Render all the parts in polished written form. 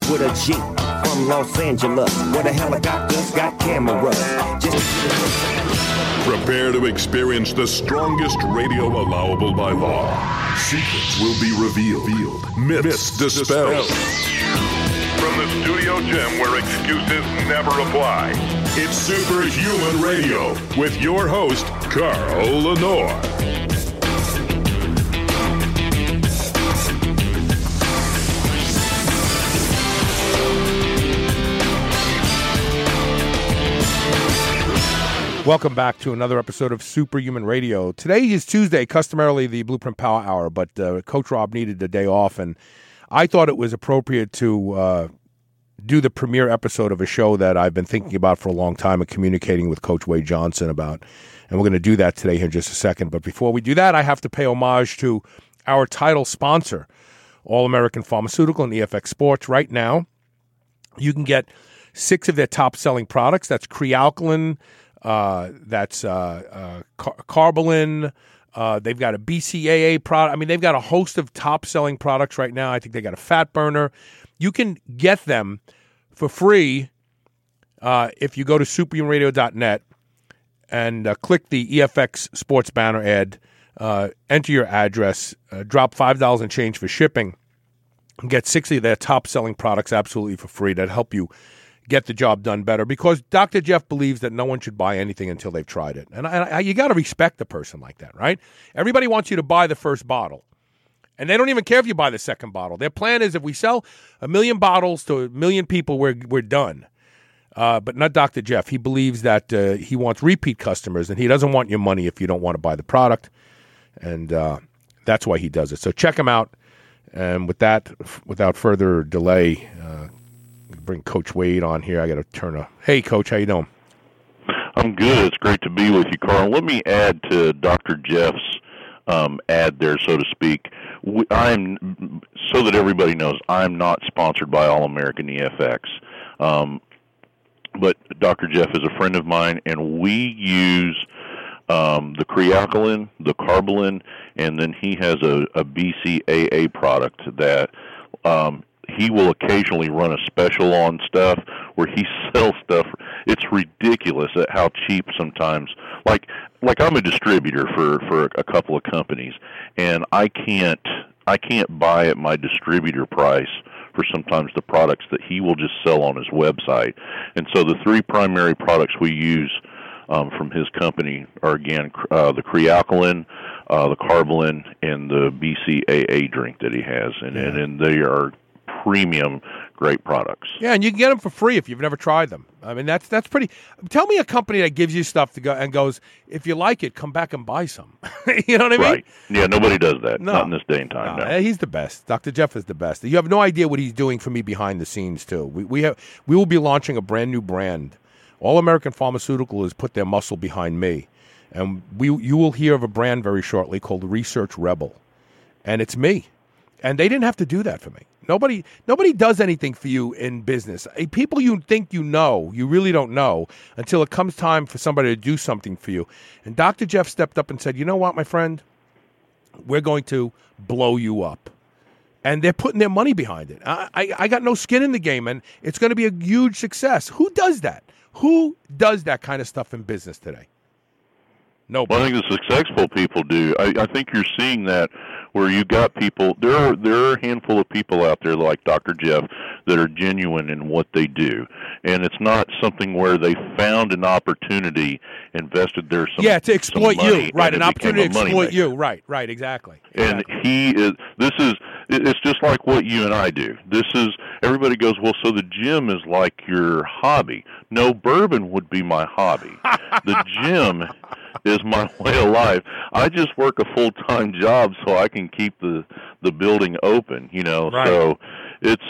with a Jeep from Los Angeles, where the helicopters got cameras. Prepare to experience the strongest radio allowable by law. Secrets will be revealed. Myths dispelled. From the studio gym where excuses never apply. It's Superhuman Radio with your host, Carl Lenore. Welcome back to another episode of Superhuman Radio. Today is Tuesday, customarily the Blueprint Power Hour, but Coach Rob needed a day off, and I thought it was appropriate to do the premiere episode of a show that I've been thinking about for a long time and communicating with Coach Wade Johnson about, and we're going to do that today here in just a second. But before we do that, I have to pay homage to our title sponsor, All-American Pharmaceutical and EFX Sports. Right now, you can get 6 of their top-selling products. That's Crealkaline, that's Carbolin. They've got a BCAA product. I mean, they've got a host of top-selling products right now. I think they got a fat burner. You can get them for free if you go to superhumanradio.net and click the EFX Sports banner ad, enter your address, drop $5 and change for shipping, and get 60 of their top-selling products absolutely for free that help you get the job done better, because Dr. Jeff believes that no one should buy anything until they've tried it. And you got to respect a person like that, right? Everybody wants you to buy the first bottle, and they don't even care if you buy the second bottle. Their plan is if we sell 1 million bottles to 1 million people, we're done. But not Dr. Jeff. He believes that he wants repeat customers, and he doesn't want your money if you don't want to buy the product, and that's why he does it. So check him out. And with that, without further delay, bring Coach Wade on here. I got to turn Hey, Coach, how you doing? I'm good. It's great to be with you, Carl. Let me add to Dr. Jeff's ad there, so to speak. I'm so that everybody knows, I'm not sponsored by All-American EFX. But Dr. Jeff is a friend of mine, and we use the Crealkaline, the Carbolin, and then he has a BCAA product that he will occasionally run a special on stuff where he sells stuff. It's ridiculous at how cheap sometimes. Like I'm a distributor for a couple of companies, and I can't buy at my distributor price for sometimes the products that he will just sell on his website. And so the 3 primary products we use from his company are, again, the Crealkaline, the Carbolin, and the BCAA drink that he has. And they are premium, great products. Yeah, and you can get them for free if you've never tried them. I mean, that's pretty. Tell me a company that gives you stuff to go and goes, if you like it, come back and buy some. You know what I mean? Right. Yeah, nobody does that. No. Not in this day and time. No. He's the best. Dr. Jeff is the best. You have no idea what he's doing for me behind the scenes too. We will be launching a brand new brand. All-American Pharmaceutical has put their muscle behind me, and you will hear of a brand very shortly called Research Rebel, and it's me. And they didn't have to do that for me. Nobody does anything for you in business. People you think you know, you really don't know until it comes time for somebody to do something for you. And Dr. Jeff stepped up and said, you know what, my friend? We're going to blow you up. And they're putting their money behind it. I got no skin in the game, and it's going to be a huge success. Who does that? Who does that kind of stuff in business today? Nobody. Well, I think the successful people do. I think you're seeing that where you got people. There are a handful of people out there like Dr. Jeff that are genuine in what they do, and it's not something where they found an opportunity, invested there some to exploit money, you, right? An opportunity to exploit maker. you, right? Exactly. And he is. It's just like what you and I do. Everybody goes, well, so the gym is like your hobby. No, bourbon would be my hobby. The gym is my way of life. I just work a full-time job so I can keep the building open, Right. So it's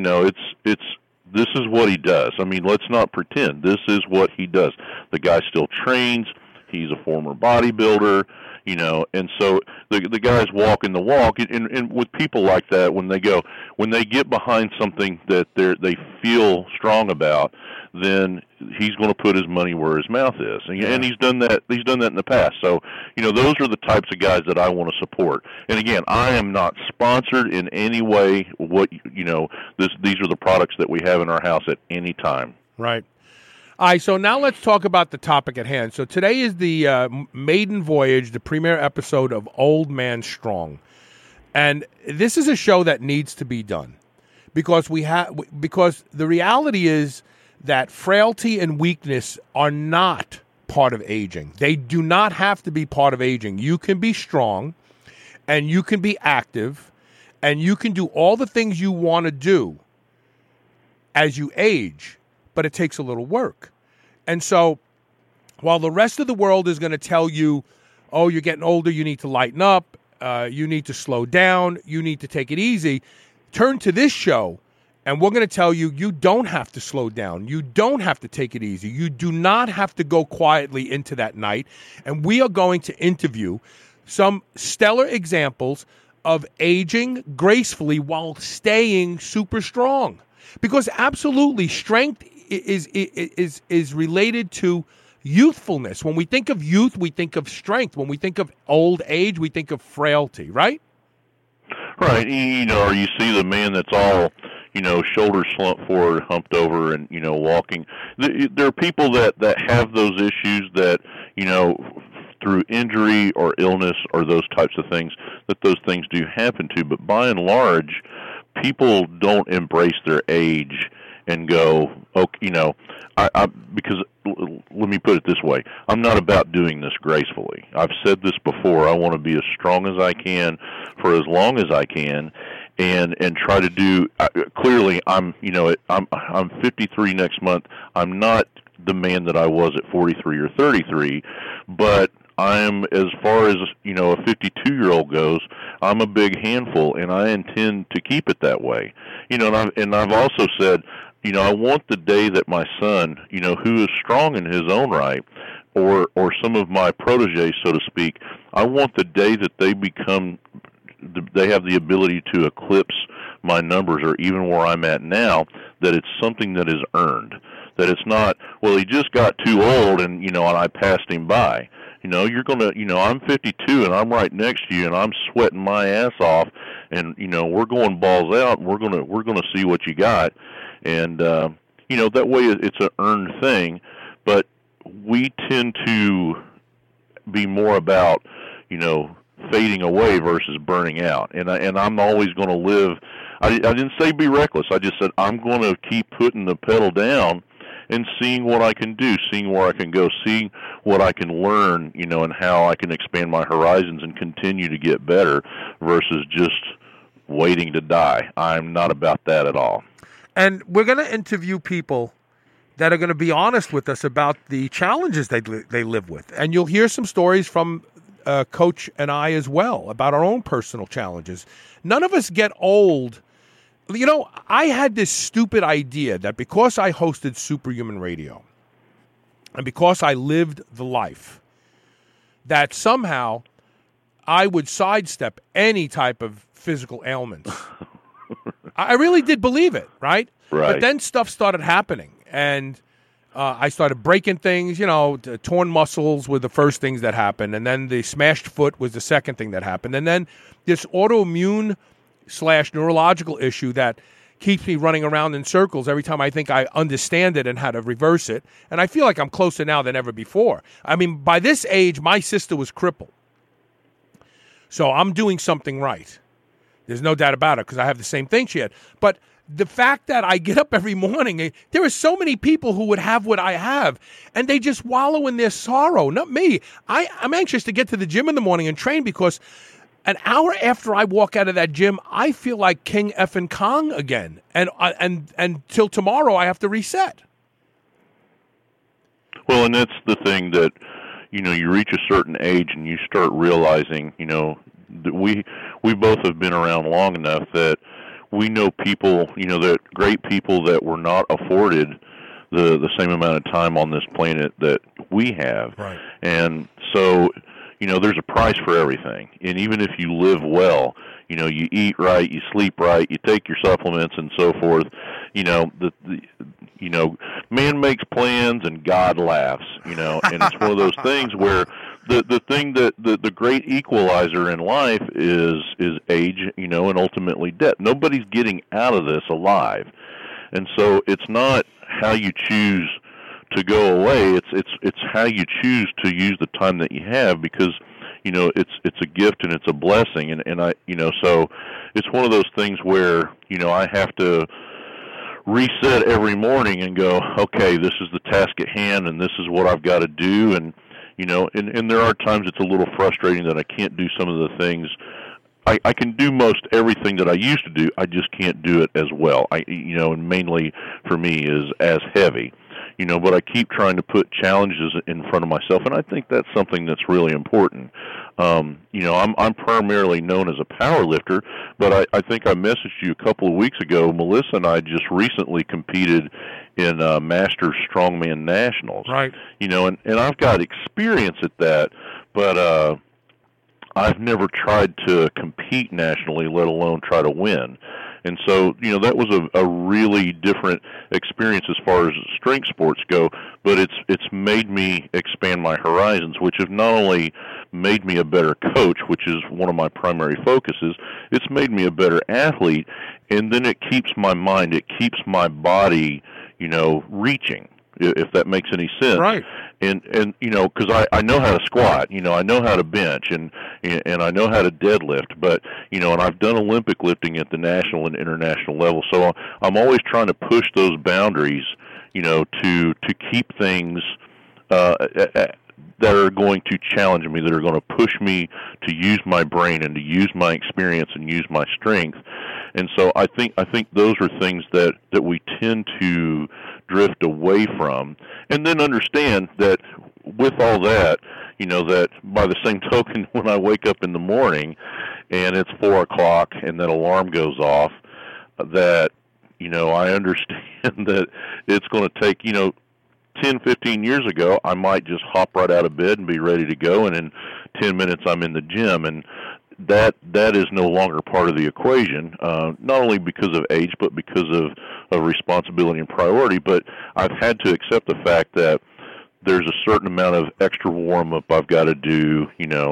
this is what he does. I mean, let's not pretend. This is what he does. The guy still trains. He's a former bodybuilder, and so the guy's walking the walk. And with people like that, when they get behind something that they feel strong about, then he's going to put his money where his mouth is, and he's done that. He's done that in the past. So, those are the types of guys that I want to support. And again, I am not sponsored in any way. These are the products that we have in our house at any time. Right. All right, so now let's talk about the topic at hand. So today is the maiden voyage, the premiere episode of Old Man Strong. And this is a show that needs to be done because the reality is that frailty and weakness are not part of aging. They do not have to be part of aging. You can be strong and you can be active and you can do all the things you want to do as you age, but it takes a little work. And so while the rest of the world is going to tell you, oh, you're getting older, you need to lighten up, you need to slow down, you need to take it easy, turn to this show and we're going to tell you, you don't have to slow down. You don't have to take it easy. You do not have to go quietly into that night. And we are going to interview some stellar examples of aging gracefully while staying super strong. Because absolutely, strength is related to youthfulness. When we think of youth, we think of strength. When we think of old age, we think of frailty, right? Right. Or you see the man that's all, shoulders slumped forward, humped over, and, walking. There are people that have those issues that, through injury or illness or those types of things, that those things do happen to. But by and large, people don't embrace their age and go, okay, because let me put it this way. I'm not about doing this gracefully. I've said this before. I want to be as strong as I can for as long as I can, and try to do. Clearly, I'm 53 next month. I'm not the man that I was at 43 or 33, but I'm, as far as a 52-year-old goes, I'm a big handful, and I intend to keep it that way. And I've also said, I want the day that my son, who is strong in his own right, or some of my proteges, so to speak, I want the day that they have the ability to eclipse my numbers or even where I'm at now, that it's something that is earned. That it's not, well, he just got too old and, and I passed him by. You're going to, I'm 52 and I'm right next to you and I'm sweating my ass off and, we're going balls out and we're going to see what you got. And, that way it's an earned thing, but we tend to be more about, fading away versus burning out. And I'm always going to live, I didn't say be reckless. I just said I'm going to keep putting the pedal down and seeing what I can do, seeing where I can go, seeing what I can learn, and how I can expand my horizons and continue to get better versus just waiting to die. I'm not about that at all. And we're going to interview people that are going to be honest with us about the challenges they live with. And you'll hear some stories from Coach and I as well about our own personal challenges. None of us get old. I had this stupid idea that because I hosted Superhuman Radio and because I lived the life, that somehow I would sidestep any type of physical ailments. I really did believe it, right? Right. But then stuff started happening, and I started breaking things. The torn muscles were the first things that happened, and then the smashed foot was the second thing that happened. And then this autoimmune / neurological issue that keeps me running around in circles every time I think I understand it and how to reverse it. And I feel like I'm closer now than ever before. I mean, by this age, my sister was crippled. So I'm doing something right. There's no doubt about it because I have the same thing she had. But the fact that I get up every morning, there are so many people who would have what I have, and they just wallow in their sorrow. Not me. I'm anxious to get to the gym in the morning and train because an hour after I walk out of that gym, I feel like King effing Kong again. And till tomorrow, I have to reset. Well, and that's the thing that, you reach a certain age and you start realizing, that we both have been around long enough that we know people, that great people that were not afforded the same amount of time on this planet that we have. Right. And so, there's a price for everything. And even if you live well, you eat right, you sleep right, you take your supplements and so forth, man makes plans and God laughs, and it's one of those things where the thing that the great equalizer in life is age, and ultimately death. Nobody's getting out of this alive. And so it's not how you choose to go away, it's how you choose to use the time that you have, because it's a gift and it's a blessing, and I so it's one of those things where I have to reset every morning and go, okay, this is the task at hand and this is what I've got to do, and and there are times it's a little frustrating that I can't do some of the things. I can do most everything that I used to do, I just can't do it as well. And mainly for me is as heavy. But I keep trying to put challenges in front of myself, and I think that's something that's really important. I'm primarily known as a power lifter, but I think I messaged you a couple of weeks ago. Melissa and I just recently competed in Masters Strongman Nationals. Right. And I've got experience at that, but I've never tried to compete nationally, let alone try to win. And so, that was a really different experience as far as strength sports go, but it's made me expand my horizons, which have not only made me a better coach, which is one of my primary focuses, it's made me a better athlete, and then it keeps my mind, it keeps my body, reaching, if that makes any sense. Right. And because I know how to squat, I know how to bench, and I know how to deadlift, but, and I've done Olympic lifting at the national and international level, so I'm always trying to push those boundaries, to keep things that are going to challenge me, that are going to push me to use my brain and to use my experience and use my strength. And so I think those are things that we tend to drift away from, and then understand that with all that, that by the same token, when I wake up in the morning and it's 4 o'clock and that alarm goes off, that, I understand that it's going to take, 10, 15 years ago, I might just hop right out of bed and be ready to go, and in 10 minutes I'm in the gym, and that is no longer part of the equation, not only because of age, but because of responsibility and priority. But I've had to accept the fact that there's a certain amount of extra warm-up I've got to do.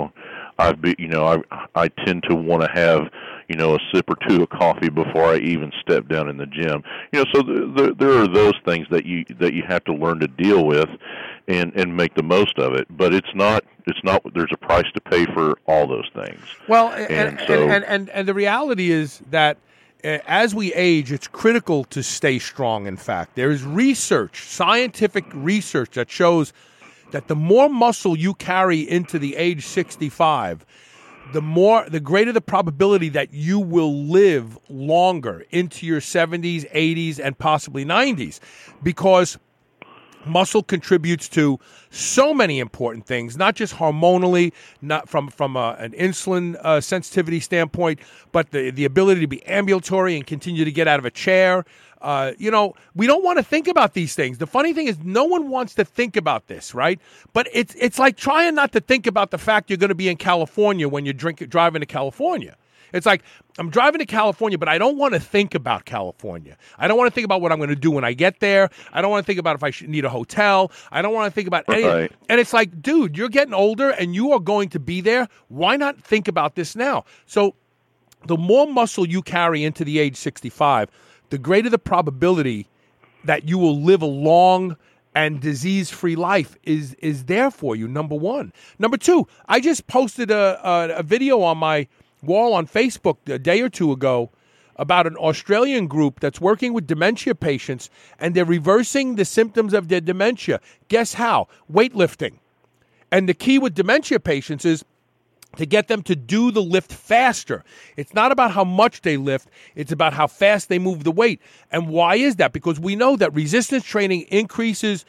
I tend to want to have, a sip or two of coffee before I even step down in the gym. So there are those things that you have to learn to deal with and make the most of it. But it's not there's a price to pay for all those things. Well, and the reality is that as we age, it's critical to stay strong. In fact, there is research, scientific research, that shows that the more muscle you carry into the age 65, the greater the probability that you will live longer into your 70s, 80s, and possibly 90s, because muscle contributes to so many important things, not just hormonally, not from an insulin sensitivity standpoint, but the ability to be ambulatory and continue to get out of a chair. We don't want to think about these things. The funny thing is, no one wants to think about this, right? But it's like trying not to think about the fact you're going to be in California when you're driving to California. It's like, I'm driving to California, but I don't want to think about California. I don't want to think about what I'm going to do when I get there. I don't want to think about if I need a hotel. I don't want to think about anything. Right. And it's like, dude, you're getting older and you are going to be there. Why not think about this now? So the more muscle you carry into the age 65, the greater the probability that you will live a long and disease-free life is there for you, number one. Number two, I just posted a video on my wall on Facebook a day or two ago about an Australian group that's working with dementia patients, and they're reversing the symptoms of their dementia. Guess how? Weightlifting. And the key with dementia patients is to get them to do the lift faster. It's not about how much they lift, it's about how fast they move the weight. And why is that? Because we know that resistance training increases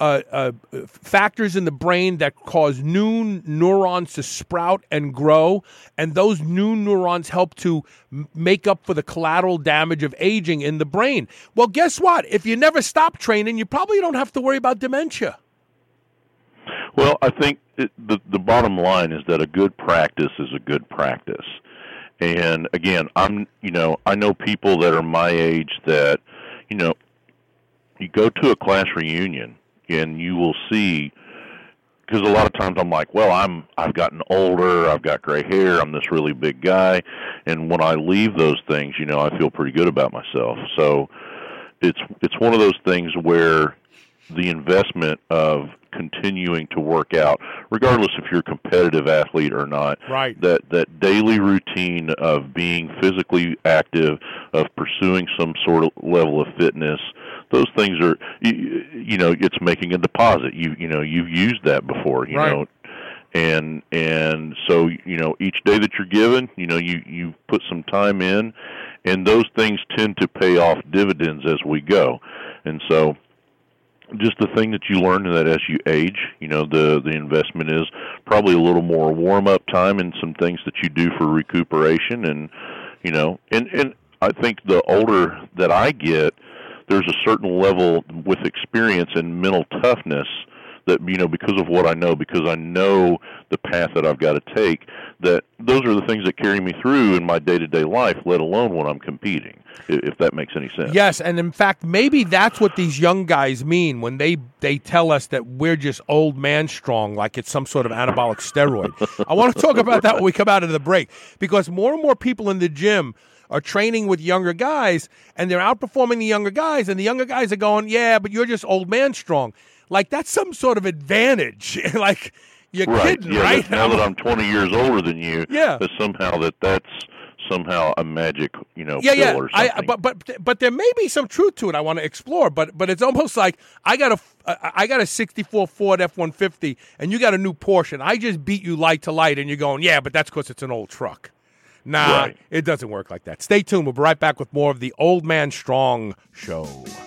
factors in the brain that cause new neurons to sprout and grow, and those new neurons help to make up for the collateral damage of aging in the brain. Well, guess what? If you never stop training, you probably don't have to worry about dementia. Well, I think the bottom line is that a good practice is a good practice. And again, I know people that are my age that, you go to a class reunion and you will see, because a lot of times I'm like, well, I've gotten older, I've got gray hair, I'm this really big guy, and when I leave those things, I feel pretty good about myself. So it's one of those things where the investment of continuing to work out, regardless if you're a competitive athlete or not, right, that daily routine of being physically active, of pursuing some sort of level of fitness, those things are, it's making a deposit. You've used that before, right. And so, each day that you're given, you put some time in, and those things tend to pay off dividends as we go. And so just the thing that you learn that as you age, the investment is probably a little more warm-up time and some things that you do for recuperation. And, and I think the older that I get, there's a certain level with experience and mental toughness that, because of what I know, because I know the path that I've got to take, that those are the things that carry me through in my day-to-day life, let alone when I'm competing, if that makes any sense. Yes, and in fact, maybe that's what these young guys mean when they tell us that we're just old man strong, like it's some sort of anabolic steroid. I want to talk about that when we come out of the break, because more and more people in the gym are training with younger guys, and they're outperforming the younger guys, and the younger guys are going, yeah, but you're just old man strong. Like, that's some sort of advantage. Like, you're kidding, right? Now that I'm 20 years older than you, yeah, that somehow that's somehow a magic, pill or something. But there may be some truth to it. I want to explore, but it's almost like I got a 64 Ford F-150, and you got a new Porsche, and I just beat you light to light, and you're going, yeah, but that's because it's an old truck. Nah, right. It doesn't work like that. Stay tuned. We'll be right back with more of the Old Man Strong Show.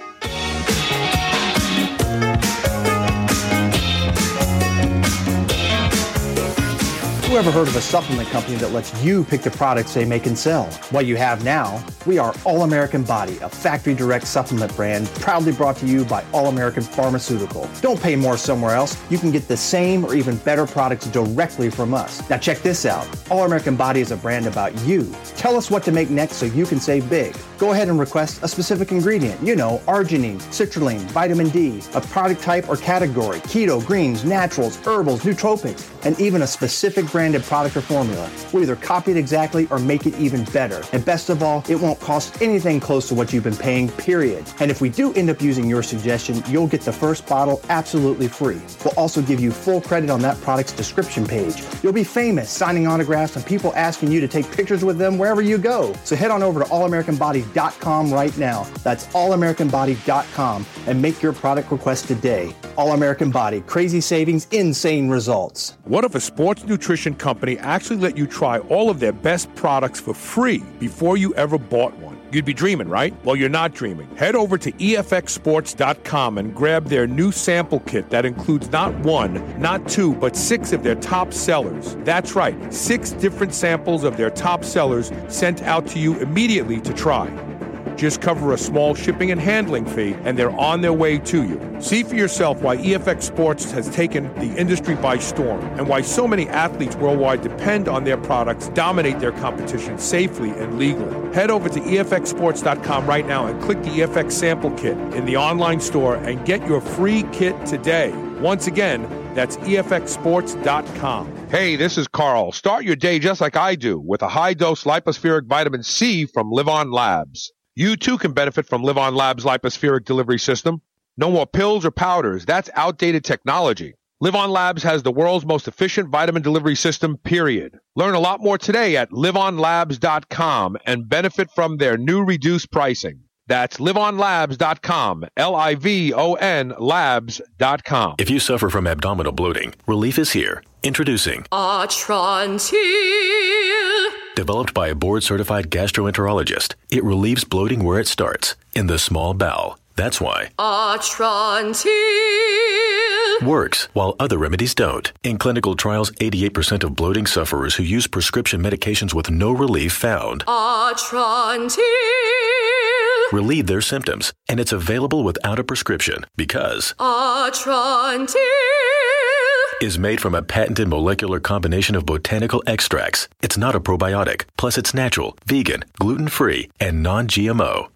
Who ever heard of a supplement company that lets you pick the products they make and sell? What you have now, we are All American Body, a factory direct supplement brand proudly brought to you by All American Pharmaceutical. Don't pay more somewhere else. You can get the same or even better products directly from us. Now check this out. All American Body is a brand about you. Tell us what to make next so you can save big. Go ahead and request a specific ingredient. Arginine, citrulline, vitamin D, a product type or category, keto, greens, naturals, herbals, nootropics, and even a specific branded product or formula. We'll either copy it exactly or make it even better. And best of all, it won't cost anything close to what you've been paying, period. And if we do end up using your suggestion, you'll get the first bottle absolutely free. We'll also give you full credit on that product's description page. You'll be famous signing autographs and people asking you to take pictures with them wherever you go. So head on over to allamericanbody.com right now. That's allamericanbody.com and make your product request today. All American Body, crazy savings, insane results. What if a sports nutrition company actually let you try all of their best products for free before you ever bought one? You'd be dreaming, right? Well, you're not dreaming. Head over to EFXsports.com and grab their new sample kit that includes not one, not two, but 6 of their top sellers. That's right, 6 different samples of their top sellers sent out to you immediately to try. Just cover a small shipping and handling fee, and they're on their way to you. See for yourself why EFX Sports has taken the industry by storm and why so many athletes worldwide depend on their products, dominate their competition safely and legally. Head over to EFXsports.com right now and click the EFX sample kit in the online store and get your free kit today. Once again, that's EFXsports.com. Hey, this is Carl. Start your day just like I do with a high-dose lipospheric vitamin C from Live On Labs. You too can benefit from Live On Labs' lipospheric delivery system. No more pills or powders. That's outdated technology. Live On Labs has the world's most efficient vitamin delivery system, period. Learn a lot more today at liveonlabs.com and benefit from their new reduced pricing. That's liveonlabs.com, Livon labs.com. If you suffer from abdominal bloating, relief is here. Introducing Atrantil. Developed by a board-certified gastroenterologist, it relieves bloating where it starts, in the small bowel. That's why Atrantil works, while other remedies don't. In clinical trials, 88% of bloating sufferers who use prescription medications with no relief found Atrantil relieve their symptoms, and it's available without a prescription because Atrantil is made from a patented molecular combination of botanical extracts. It's not a probiotic. Plus, it's natural, vegan, gluten-free, and non-GMO.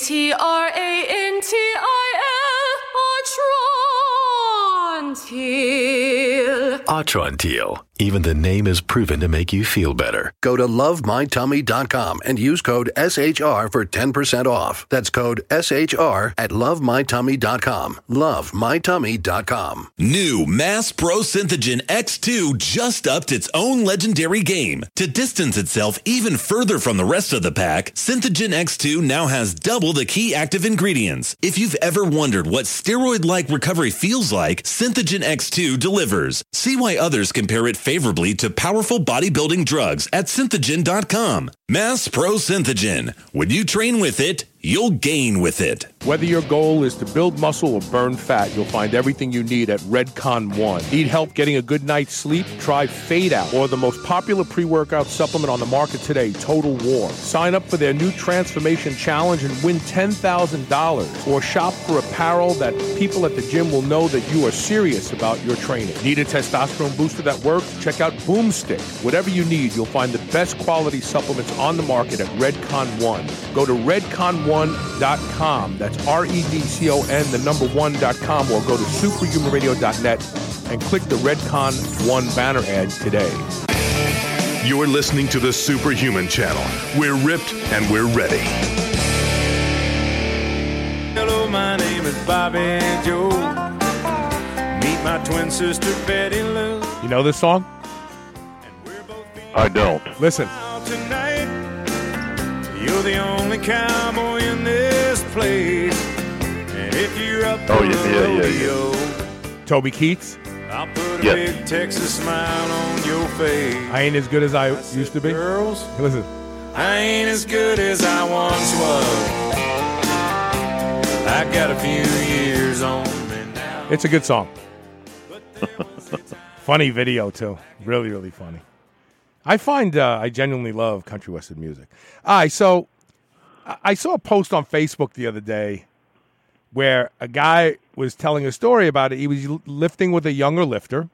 Atrantil. Atrantil. Even the name is proven to make you feel better. Go to lovemytummy.com and use code SHR for 10% off. That's code SHR at lovemytummy.com. Lovemytummy.com. New Mass Pro Synthogen X2 just upped its own legendary game. To distance itself even further from the rest of the pack, Synthogen X2 now has double the key active ingredients. If you've ever wondered what steroid-like recovery feels like, Synthogen X2 delivers. See why others compare it favorably to powerful bodybuilding drugs at Synthogen.com. Mass Pro Synthogen. When you train with it, you'll gain with it. Whether your goal is to build muscle or burn fat, you'll find everything you need at Redcon One. Need help getting a good night's sleep? Try Fade Out, or the most popular pre-workout supplement on the market today, Total War. Sign up for their new Transformation Challenge and win $10,000. Or shop for apparel that people at the gym will know that you are serious about your training. Need a testosterone booster that works? Check out Boomstick. Whatever you need, you'll find the best quality supplements on the market at Redcon One. Go to redcon1.com. That's REDCON, the number 1.com, or go to superhumanradio.net and click the Redcon One banner ad today. You're listening to the Superhuman Channel. We're ripped and we're ready. Hello, my name is Bobby Joe. Meet my twin sister Betty Lou. You know this song? I don't. Listen. Tonight, you're the only cowboy in this place. And if you're up for a rodeo, Toby Keats. I'll put a big Texas smile on your face. I ain't as good as I used to be. Girls, listen. I ain't as good as I once was. I got a few years on me now. It's a good song. Funny video, too. Really, really funny. I find I genuinely love country western music. All right, so I saw a post on Facebook the other day where a guy was telling a story about it. He was lifting with a younger lifter,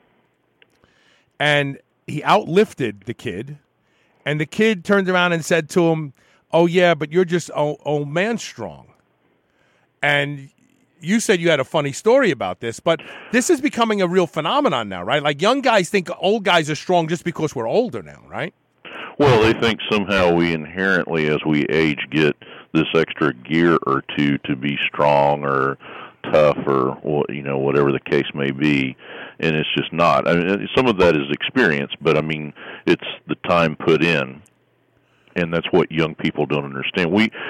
and he outlifted the kid, and the kid turned around and said to him, "Oh, yeah, but you're just old man strong." And you said you had a funny story about this, but this is becoming a real phenomenon now, right? Like young guys think old guys are strong just because we're older now, right? Well, they think somehow we inherently, as we age, get this extra gear or two to be strong or tough or, you know, whatever the case may be, and it's just not. I mean, some of that is experience, but I mean, it's the time put in. And that's what young people don't understand.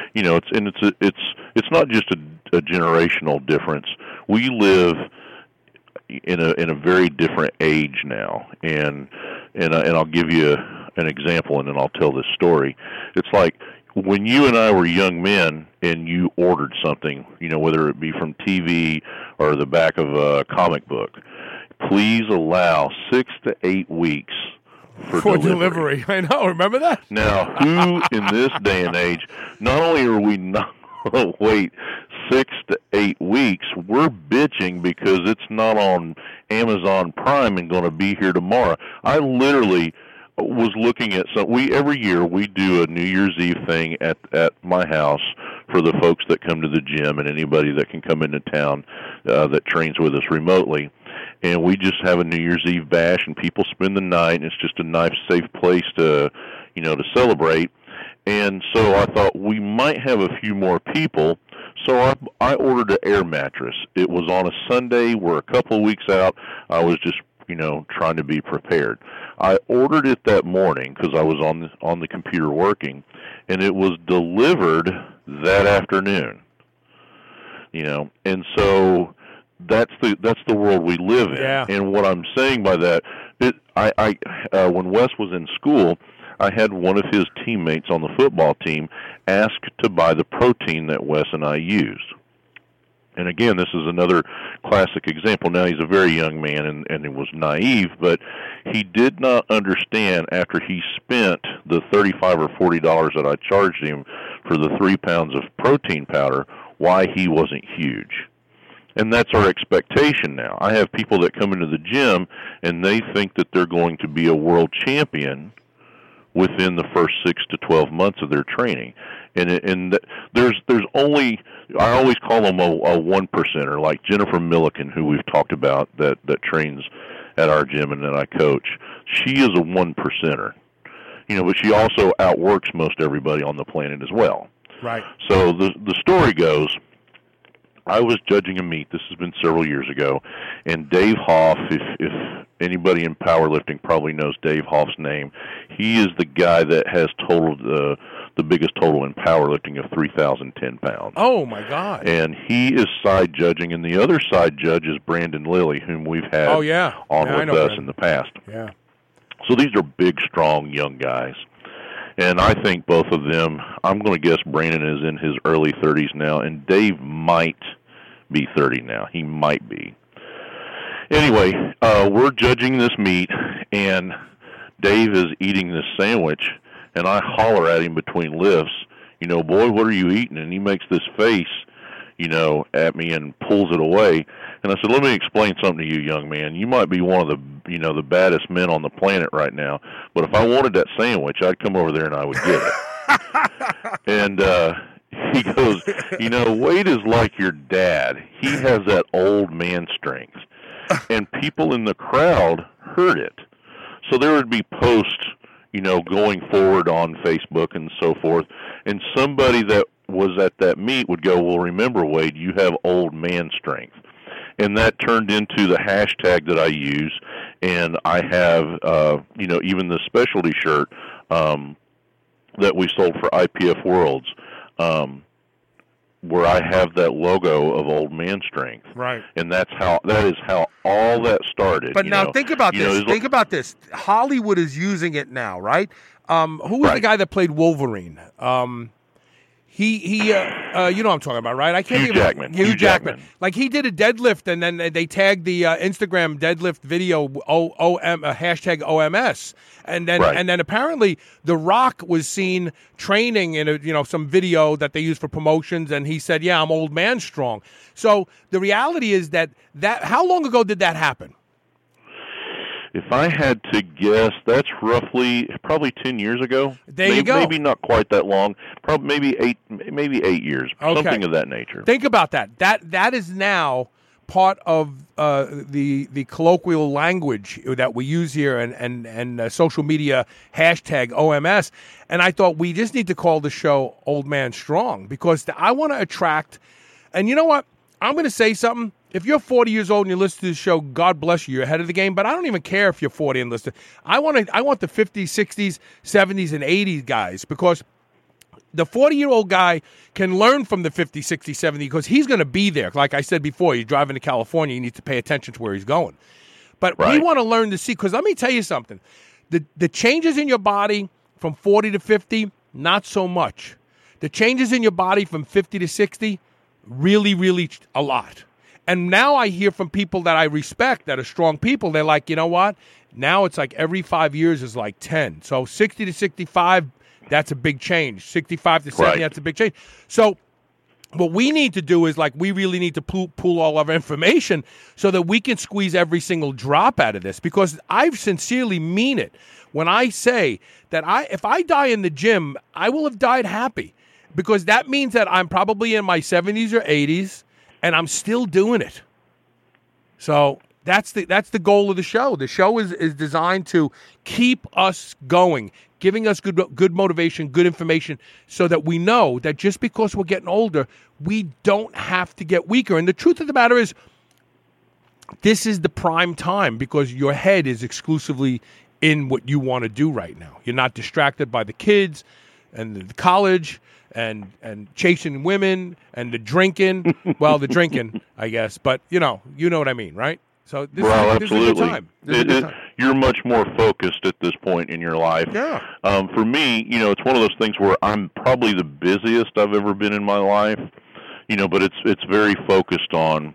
It's not just a generational difference. We live in a very different age now, and I'll give you an example, and then I'll tell this story. It's like when you and I were young men, and you ordered something, you know, whether it be from TV or the back of a comic book. Please allow 6 to 8 weeks. For delivery. I know. Remember that? Now, who in this day and age, not only are we not going to wait 6 to 8 weeks, we're bitching because it's not on Amazon Prime and going to be here tomorrow. I literally was looking at every year we do a New Year's Eve thing at my house for the folks that come to the gym and anybody that can come into town that trains with us remotely. And we just have a New Year's Eve bash, and people spend the night, and it's just a nice, safe place to celebrate. And so I thought we might have a few more people, so I ordered an air mattress. It was on a Sunday. We're a couple of weeks out. I was just, trying to be prepared. I ordered it that morning because I was on the computer working, and it was delivered that afternoon. And so that's the world we live in. Yeah. And what I'm saying by that, when Wes was in school, I had one of his teammates on the football team ask to buy the protein that Wes and I used. And again, this is another classic example. Now, he's a very young man and he was naive, but he did not understand after he spent the $35 or $40 that I charged him for the 3 pounds of protein powder why he wasn't huge. And that's our expectation now. I have people that come into the gym and they think that they're going to be a world champion within the first 6 to 12 months of their training. And there's only, I always call them a 1%er, like Jennifer Milliken, who we've talked about, that trains at our gym and that I coach. She is a 1%er. But she also outworks most everybody on the planet as well. Right. So the story goes, I was judging a meet, this has been several years ago, and Dave Hoff, if anybody in powerlifting probably knows Dave Hoff's name, he is the guy that has totaled the biggest total in powerlifting of 3,010 pounds. Oh, my God. And he is side judging, and the other side judge is Brandon Lilly, whom we've had on with us in the past. Yeah. So these are big, strong, young guys. And I think both of them, I'm going to guess Brandon is in his early 30s now, and Dave might be 30 now. He might be. Anyway, we're judging this meet, and Dave is eating this sandwich, and I holler at him between lifts, boy, what are you eating? And he makes this face, at me and pulls it away. And I said, let me explain something to you, young man. You might be one of the, the baddest men on the planet right now, but if I wanted that sandwich, I'd come over there and I would get it. And he goes, Wade is like your dad. He has that old man strength. And people in the crowd heard it. So there would be posts, going forward on Facebook and so forth, and somebody that was at that meet would go, well, remember, Wade, you have old man strength. And that turned into the hashtag that I use, and I have, even the specialty shirt that we sold for IPF Worlds, where I have that logo of old man strength. Right. And that is how all that started. But now think about this. Think about this. Hollywood is using it now, right? Who was the guy that played Wolverine? He you know what I'm talking about, right? I can't Hugh Jackman. Hugh Jackman. Like, he did a deadlift, and then they tagged the Instagram deadlift video hashtag OMS, and then apparently The Rock was seen training in some video that they use for promotions, and he said, "Yeah, I'm old man strong." So the reality is that how long ago did that happen? If I had to guess, that's probably 10 years ago. You go. Maybe not quite that long. Probably maybe 8 years. Okay. Something of that nature. Think about that. That is now part of the colloquial language that we use here and social media hashtag OMS. And I thought we just need to call the show Old Man Strong, because I want to attract. And you know what? I'm going to say something. If you're 40 years old and you listen to the show, God bless you. You're ahead of the game. But I don't even care if you're 40 and listen. I want the 50s, 60s, 70s, and 80s guys, because the 40-year-old guy can learn from the 50, 60, 70, because he's going to be there. Like I said before, you're driving to California, you need to pay attention to where he's going. But we want to learn to see, because let me tell you something. The changes in your body from 40 to 50, not so much. The changes in your body from 50 to 60, really, really a lot. And now I hear from people that I respect, that are strong people, they're like, you know what? Now it's like every 5 years is like 10. So 60 to 65, that's a big change. 65 to 70, that's a big change. So what we need to do is, like, we really need to pool all of our information so that we can squeeze every single drop out of this, because I sincerely mean it when I say that if I die in the gym, I will have died happy, because that means that I'm probably in my 70s or 80s, and I'm still doing it. So that's the goal of the show. The show is designed to keep us going, giving us good motivation, good information, so that we know that just because we're getting older, we don't have to get weaker. And the truth of the matter is, this is the prime time, because your head is exclusively in what you want to do right now. You're not distracted by the kids and the college and chasing women and the drinking. Well, the drinking, I guess, but you know what I mean, right? So this is a good time. You're much more focused at this point in your life. Yeah. For me, it's one of those things where I'm probably the busiest I've ever been in my life. But it's very focused on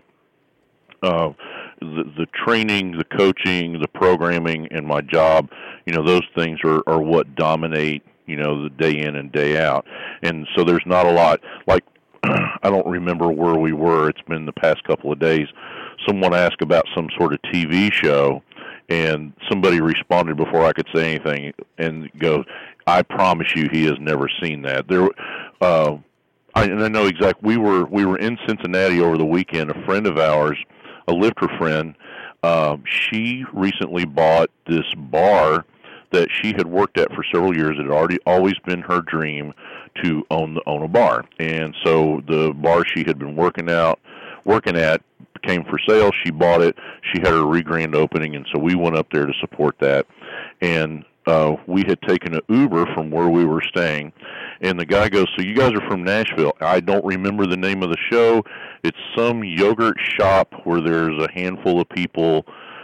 the training, the coaching, the programming, and my job. Those things are what dominate, the day in and day out. And so there's not a lot. Like, I don't remember where we were. It's been the past couple of days. Someone asked about some sort of TV show, and somebody responded before I could say anything and goes, I promise you he has never seen that. I know exactly. We were in Cincinnati over the weekend. A friend of ours, a lifter friend, she recently bought this bar that she had worked at for several years. It had always been her dream to own a bar. And so the bar she had been working at came for sale. She bought it. She had her re-grand opening, and so we went up there to support that. And we had taken an Uber from where we were staying, and the guy goes, so you guys are from Nashville. I don't remember the name of the show. It's some yogurt shop where there's a handful of people.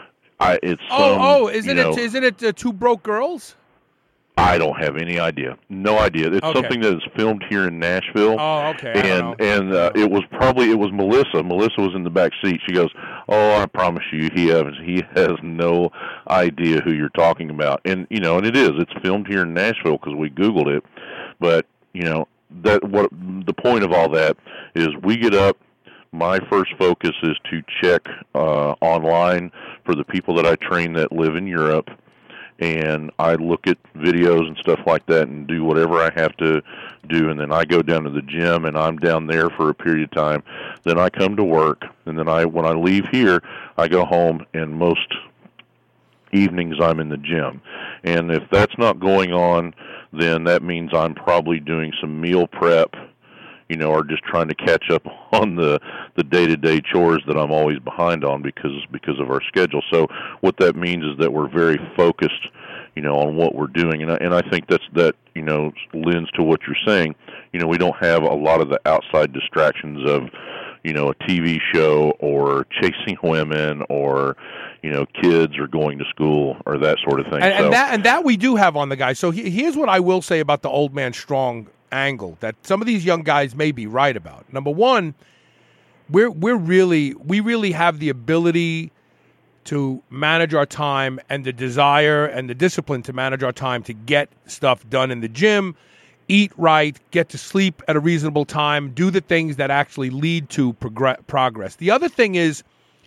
Isn't it Two Broke Girls? I don't have any idea. No idea. It's something that is filmed here in Nashville. Oh, okay. It was Melissa. Melissa was in the back seat. She goes, "Oh, I promise you, he has no idea who you're talking about." And and it is. It's filmed here in Nashville because we Googled it. But what the point of all that is, we get up. My first focus is to check online for the people that I train that live in Europe. And I look at videos and stuff like that and do whatever I have to do, and then I go down to the gym, and I'm down there for a period of time. Then I come to work, and then when I leave here, I go home, and most evenings I'm in the gym. And if that's not going on, then that means I'm probably doing some meal prep, or just trying to catch up on the day-to-day chores that I'm always behind on because of our schedule. So what that means is that we're very focused, on what we're doing, and I think that lends to what you're saying. We don't have a lot of the outside distractions of, a TV show or chasing women or, kids or going to school or that sort of thing. And that we do have on the guy. So here's what I will say about the Old Man Strong angle that some of these young guys may be right about. Number one, we really have the ability to manage our time and the desire and the discipline to manage our time to get stuff done in the gym, eat right, get to sleep at a reasonable time, do the things that actually lead to progress. The other thing is,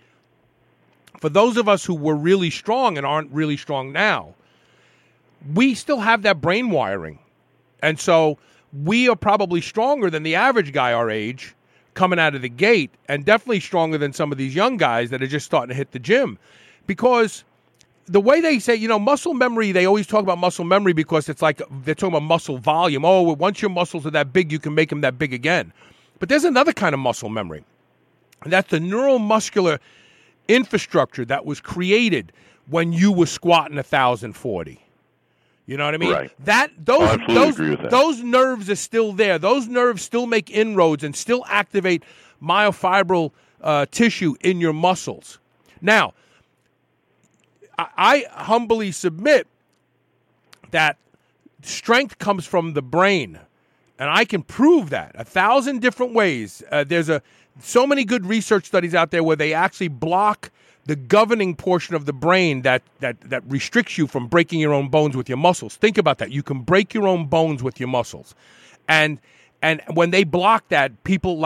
for those of us who were really strong and aren't really strong now, we still have that brain wiring. And so we are probably stronger than the average guy our age coming out of the gate, and definitely stronger than some of these young guys that are just starting to hit the gym. Because the way they say, muscle memory, they always talk about muscle memory because it's like they're talking about muscle volume. Oh, once your muscles are that big, you can make them that big again. But there's another kind of muscle memory, and that's the neuromuscular infrastructure that was created when you were squatting 1,040. You know what I mean? Right. Those nerves are still there. Those nerves still make inroads and still activate myofibril tissue in your muscles. Now, I humbly submit that strength comes from the brain, and I can prove that 1,000 different ways. There's so many good research studies out there where they actually block the governing portion of the brain that restricts you from breaking your own bones with your muscles. Think about that. You can break your own bones with your muscles. And when they block that, people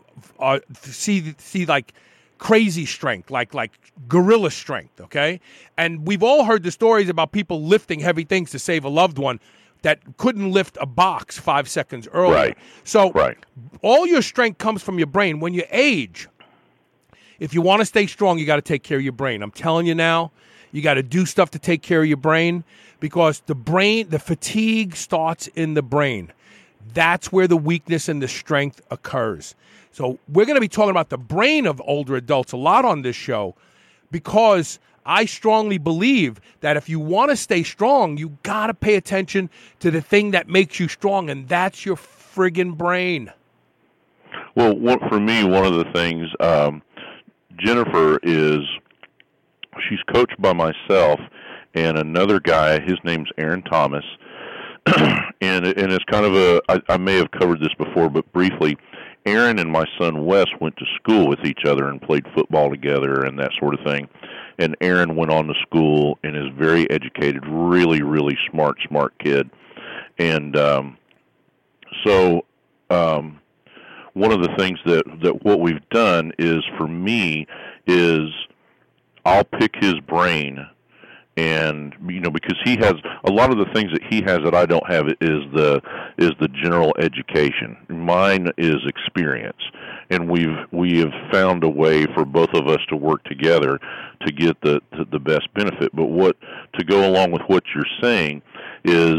see like crazy strength, like gorilla strength, okay? And we've all heard the stories about people lifting heavy things to save a loved one that couldn't lift a box 5 seconds earlier. Right. So all your strength comes from your brain. When you age, if you want to stay strong, you got to take care of your brain. I'm telling you now, you got to do stuff to take care of your brain, because the fatigue starts in the brain. That's where the weakness and the strength occurs. So we're going to be talking about the brain of older adults a lot on this show, because I strongly believe that if you want to stay strong, you got to pay attention to the thing that makes you strong, and that's your friggin' brain. Well, for me, one of the things, Jennifer she's coached by myself and another guy. His name's Aaron Thomas, and it's kind of I may have covered this before, but briefly, Aaron and my son Wes went to school with each other and played football together and that sort of thing. And Aaron went on to school and is very educated, really, really smart kid. And one of the things that what we've done is, for me, is I'll pick his brain. And because he has a lot of the things that he has that I don't have is the general education. Mine is experience, and we have found a way for both of us to work together to get the best benefit. But to go along with what you're saying is,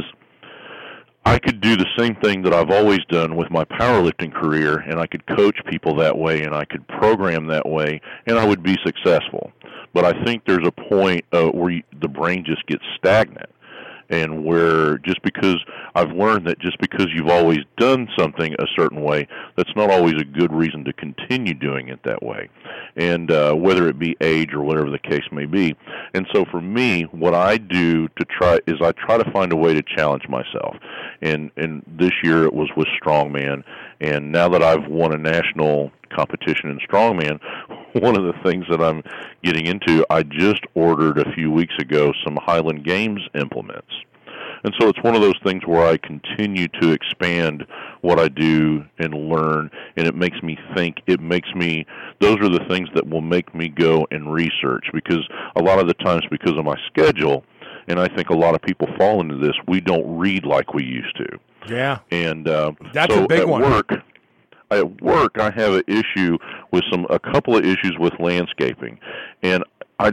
I could do the same thing that I've always done with my powerlifting career, and I could coach people that way, and I could program that way, and I would be successful. But I think there's a point where the brain just gets stagnant, and where just because I've learned that just because you've always done something a certain way, that's not always a good reason to continue doing it that way, and whether it be age or whatever the case may be. And so for me, what I do I try to find a way to challenge myself. And this year it was with strongman, and now that I've won a national competition in strongman, one of the things that I'm getting into, I just ordered a few weeks ago some Highland Games implements. And so it's one of those things where I continue to expand what I do and learn, and it makes me think. Those are the things that will make me go and research, because a lot of the times, because of my schedule, and I think a lot of people fall into this, we don't read like we used to. Yeah. And that's a big one. At work, I have an issue with a couple of issues with landscaping, and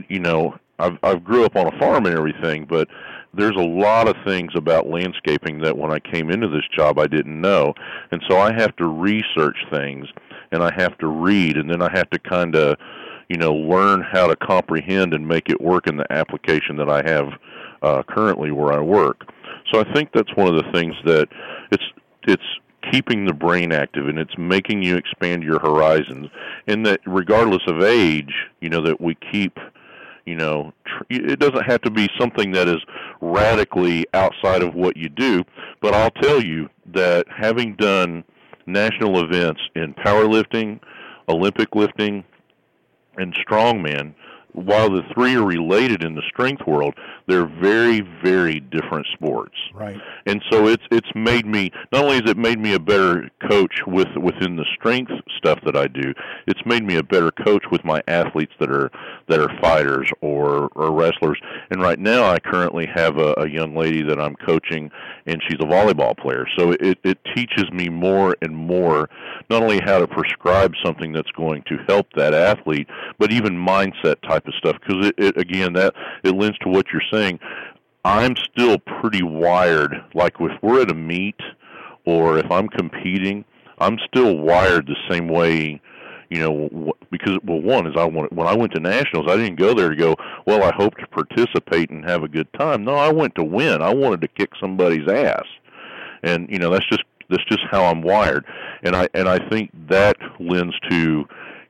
I've grew up on a farm and everything, but there's a lot of things about landscaping that when I came into this job I didn't know, and so I have to research things, and I have to read, and then I have to kind of learn how to comprehend and make it work in the application that I have currently where I work. So I think that's one of the things that it's keeping the brain active, and it's making you expand your horizons, and that regardless of age, that we keep, it doesn't have to be something that is radically outside of what you do, but I'll tell you that having done national events in powerlifting, Olympic lifting, and strongman, while the three are related in the strength world, they're very, very different sports. Right. And so it's made me, not only has it made me a better coach within the strength stuff that I do, it's made me a better coach with my athletes that are fighters or wrestlers. And right now I currently have a young lady that I'm coaching, and she's a volleyball player. So it teaches me more and more, not only how to prescribe something that's going to help that athlete, but even mindset type of stuff, because it lends to what you're saying. I'm still pretty wired, like if we're at a meet or if I'm competing, I'm still wired the same way, because, one is when I went to nationals, I didn't go there to go, well, I hope to participate and have a good time. No, I went to win. I wanted to kick somebody's ass. And, that's just how I'm wired. And I think that lends to,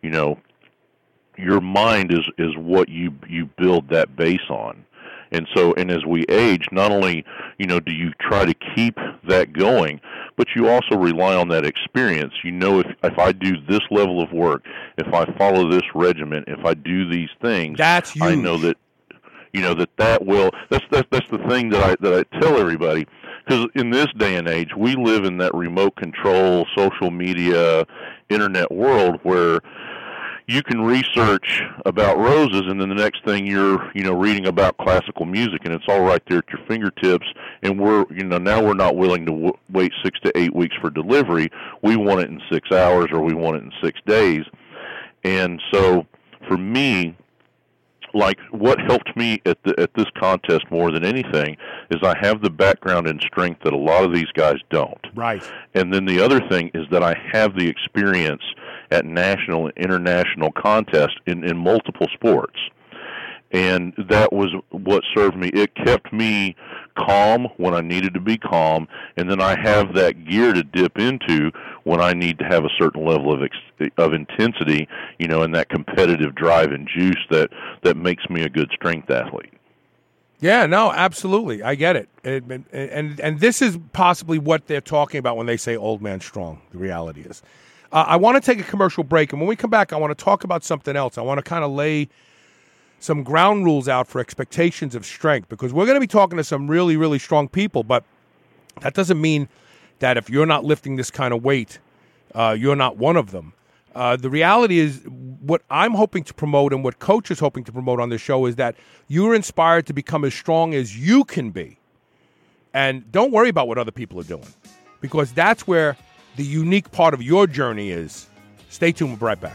your mind is what you build that base on. And so, and as we age, not only, do you try to keep that going, but you also rely on that experience. If I do this level of work, if I follow this regimen, if I do these things, that's huge. I know that, that will, that's the thing that I tell everybody, because in this day and age, we live in that remote control, social media, internet world where you can research about roses, and then the next thing you're, reading about classical music, and it's all right there at your fingertips. And now we're not willing to wait 6 to 8 weeks for delivery. We want it in 6 hours, or we want it in 6 days. And so, for me, like what helped me at this contest more than anything is I have the background in strength that a lot of these guys don't. Right. And then the other thing is that I have the experience at national and international contests in multiple sports. And that was what served me. It kept me calm when I needed to be calm, and then I have that gear to dip into when I need to have a certain level of intensity, and that competitive drive and juice that makes me a good strength athlete. Yeah, no, absolutely. I get it. And this is possibly what they're talking about when they say old man strong, the reality is. I want to take a commercial break, and when we come back, I want to talk about something else. I want to kind of lay some ground rules out for expectations of strength, because we're going to be talking to some really, really strong people, but that doesn't mean that if you're not lifting this kind of weight you're not one of them. The reality is what I'm hoping to promote and what Coach is hoping to promote on this show is that you're inspired to become as strong as you can be. And don't worry about what other people are doing, because that's where the unique part of your journey is. Stay tuned. We'll be right back.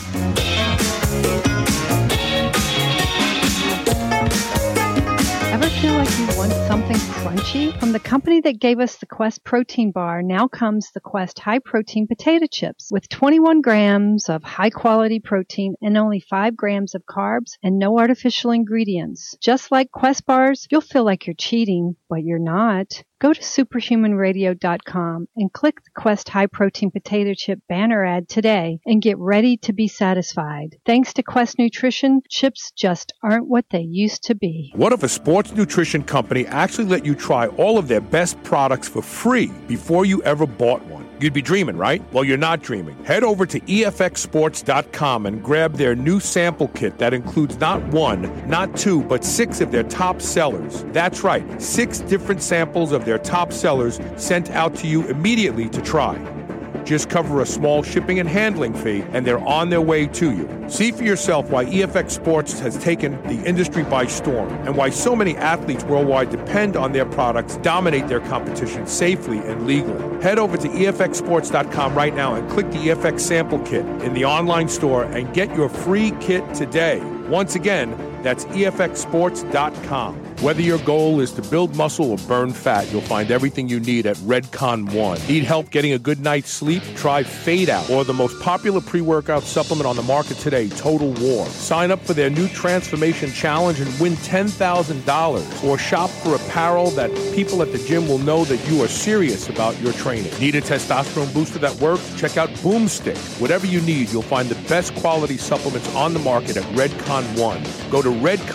Ever feel like you want something crunchy? From the company that gave us the Quest protein bar, now comes the Quest high protein potato chips with 21 grams of high quality protein and only 5 grams of carbs and no artificial ingredients. Just like Quest bars, you'll feel like you're cheating, but you're not. Go to superhumanradio.com and click the Quest High Protein Potato Chip banner ad today and get ready to be satisfied. Thanks to Quest Nutrition, chips just aren't what they used to be. What if a sports nutrition company actually let you try all of their best products for free before you ever bought one? You'd be dreaming, right? Well, you're not dreaming. Head over to EFXsports.com and grab their new sample kit that includes not 1, not 2, but 6 of their top sellers. That's right, 6 different samples of their top sellers sent out to you immediately to try. Just cover a small shipping and handling fee, and they're on their way to you. See for yourself why EFX Sports has taken the industry by storm and why so many athletes worldwide depend on their products, dominate their competition safely and legally. Head over to EFXsports.com right now and click the EFX sample kit in the online store and get your free kit today. Once again, that's EFXsports.com. Whether your goal is to build muscle or burn fat, you'll find everything you need at Redcon One. Need help getting a good night's sleep? Try Fade Out, or the most popular pre-workout supplement on the market today, Total War. Sign up for their new Transformation Challenge and win $10,000. Or shop for apparel that people at the gym will know that you are serious about your training. Need a testosterone booster that works? Check out Boomstick. Whatever you need, you'll find the best quality supplements on the market at Redcon One. Go to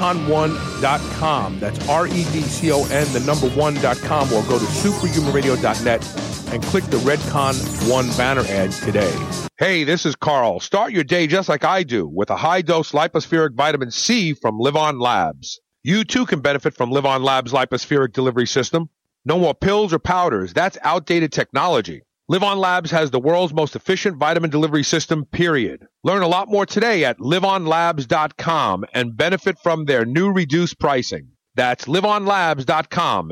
redcon1.com. That's REDCON, the number 1.com, or go to superhumanradio.net and click the Redcon One banner ad today. Hey, this is Carl. Start your day just like I do with a high-dose lipospheric vitamin C from Live On Labs. You too can benefit from Live On Labs' lipospheric delivery system. No more pills or powders. That's outdated technology. Live On Labs has the world's most efficient vitamin delivery system, period. Learn a lot more today at liveonlabs.com and benefit from their new reduced pricing. That's liveonlabs.com,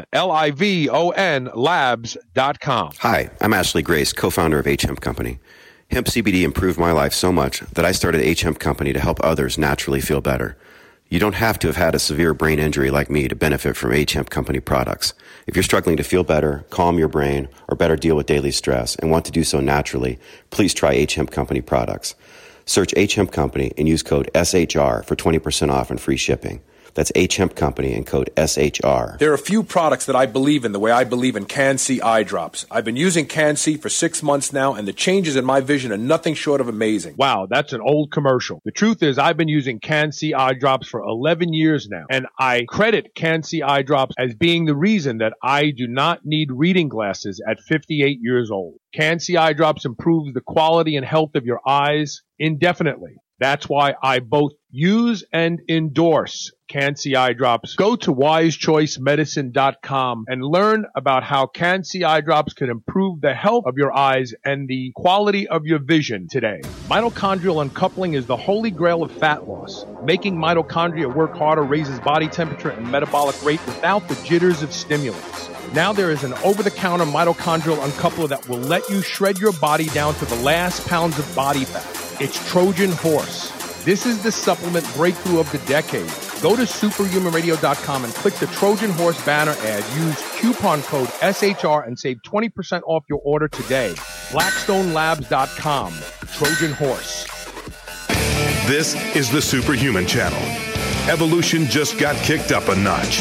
Livon labs.com. Hi, I'm Ashley Grace, co-founder of H-Hemp Company. Hemp CBD improved my life so much that I started H-Hemp Company to help others naturally feel better. You don't have to have had a severe brain injury like me to benefit from H-Hemp Company products. If you're struggling to feel better, calm your brain, or better deal with daily stress and want to do so naturally, please try H-Hemp Company products. Search H-Hemp Company and use code SHR for 20% off and free shipping. That's H-Hemp Company and code SHR. There are a few products that I believe in the way I believe in Can-C eye drops. I've been using Can-C for 6 months now, and the changes in my vision are nothing short of amazing. Wow, that's an old commercial. The truth is I've been using Can-C eye drops for 11 years now, and I credit Can-C eye drops as being the reason that I do not need reading glasses at 58 years old. Can-C eye drops improves the quality and health of your eyes indefinitely. That's why I both use and endorse Can-C eye drops. Go to wisechoicemedicine.com and learn about how Can-C eye drops can improve the health of your eyes and the quality of your vision today. Mitochondrial uncoupling is the holy grail of fat loss. Making mitochondria work harder raises body temperature and metabolic rate without the jitters of stimulants. Now there is an over-the-counter mitochondrial uncoupler that will let you shred your body down to the last pounds of body fat. It's Trojan Horse. This is the supplement breakthrough of the decade. Go to superhumanradio.com and click the Trojan Horse banner ad. Use coupon code SHR and save 20% off your order today. BlackstoneLabs.com. Trojan Horse. This is the Superhuman Channel. Evolution just got kicked up a notch.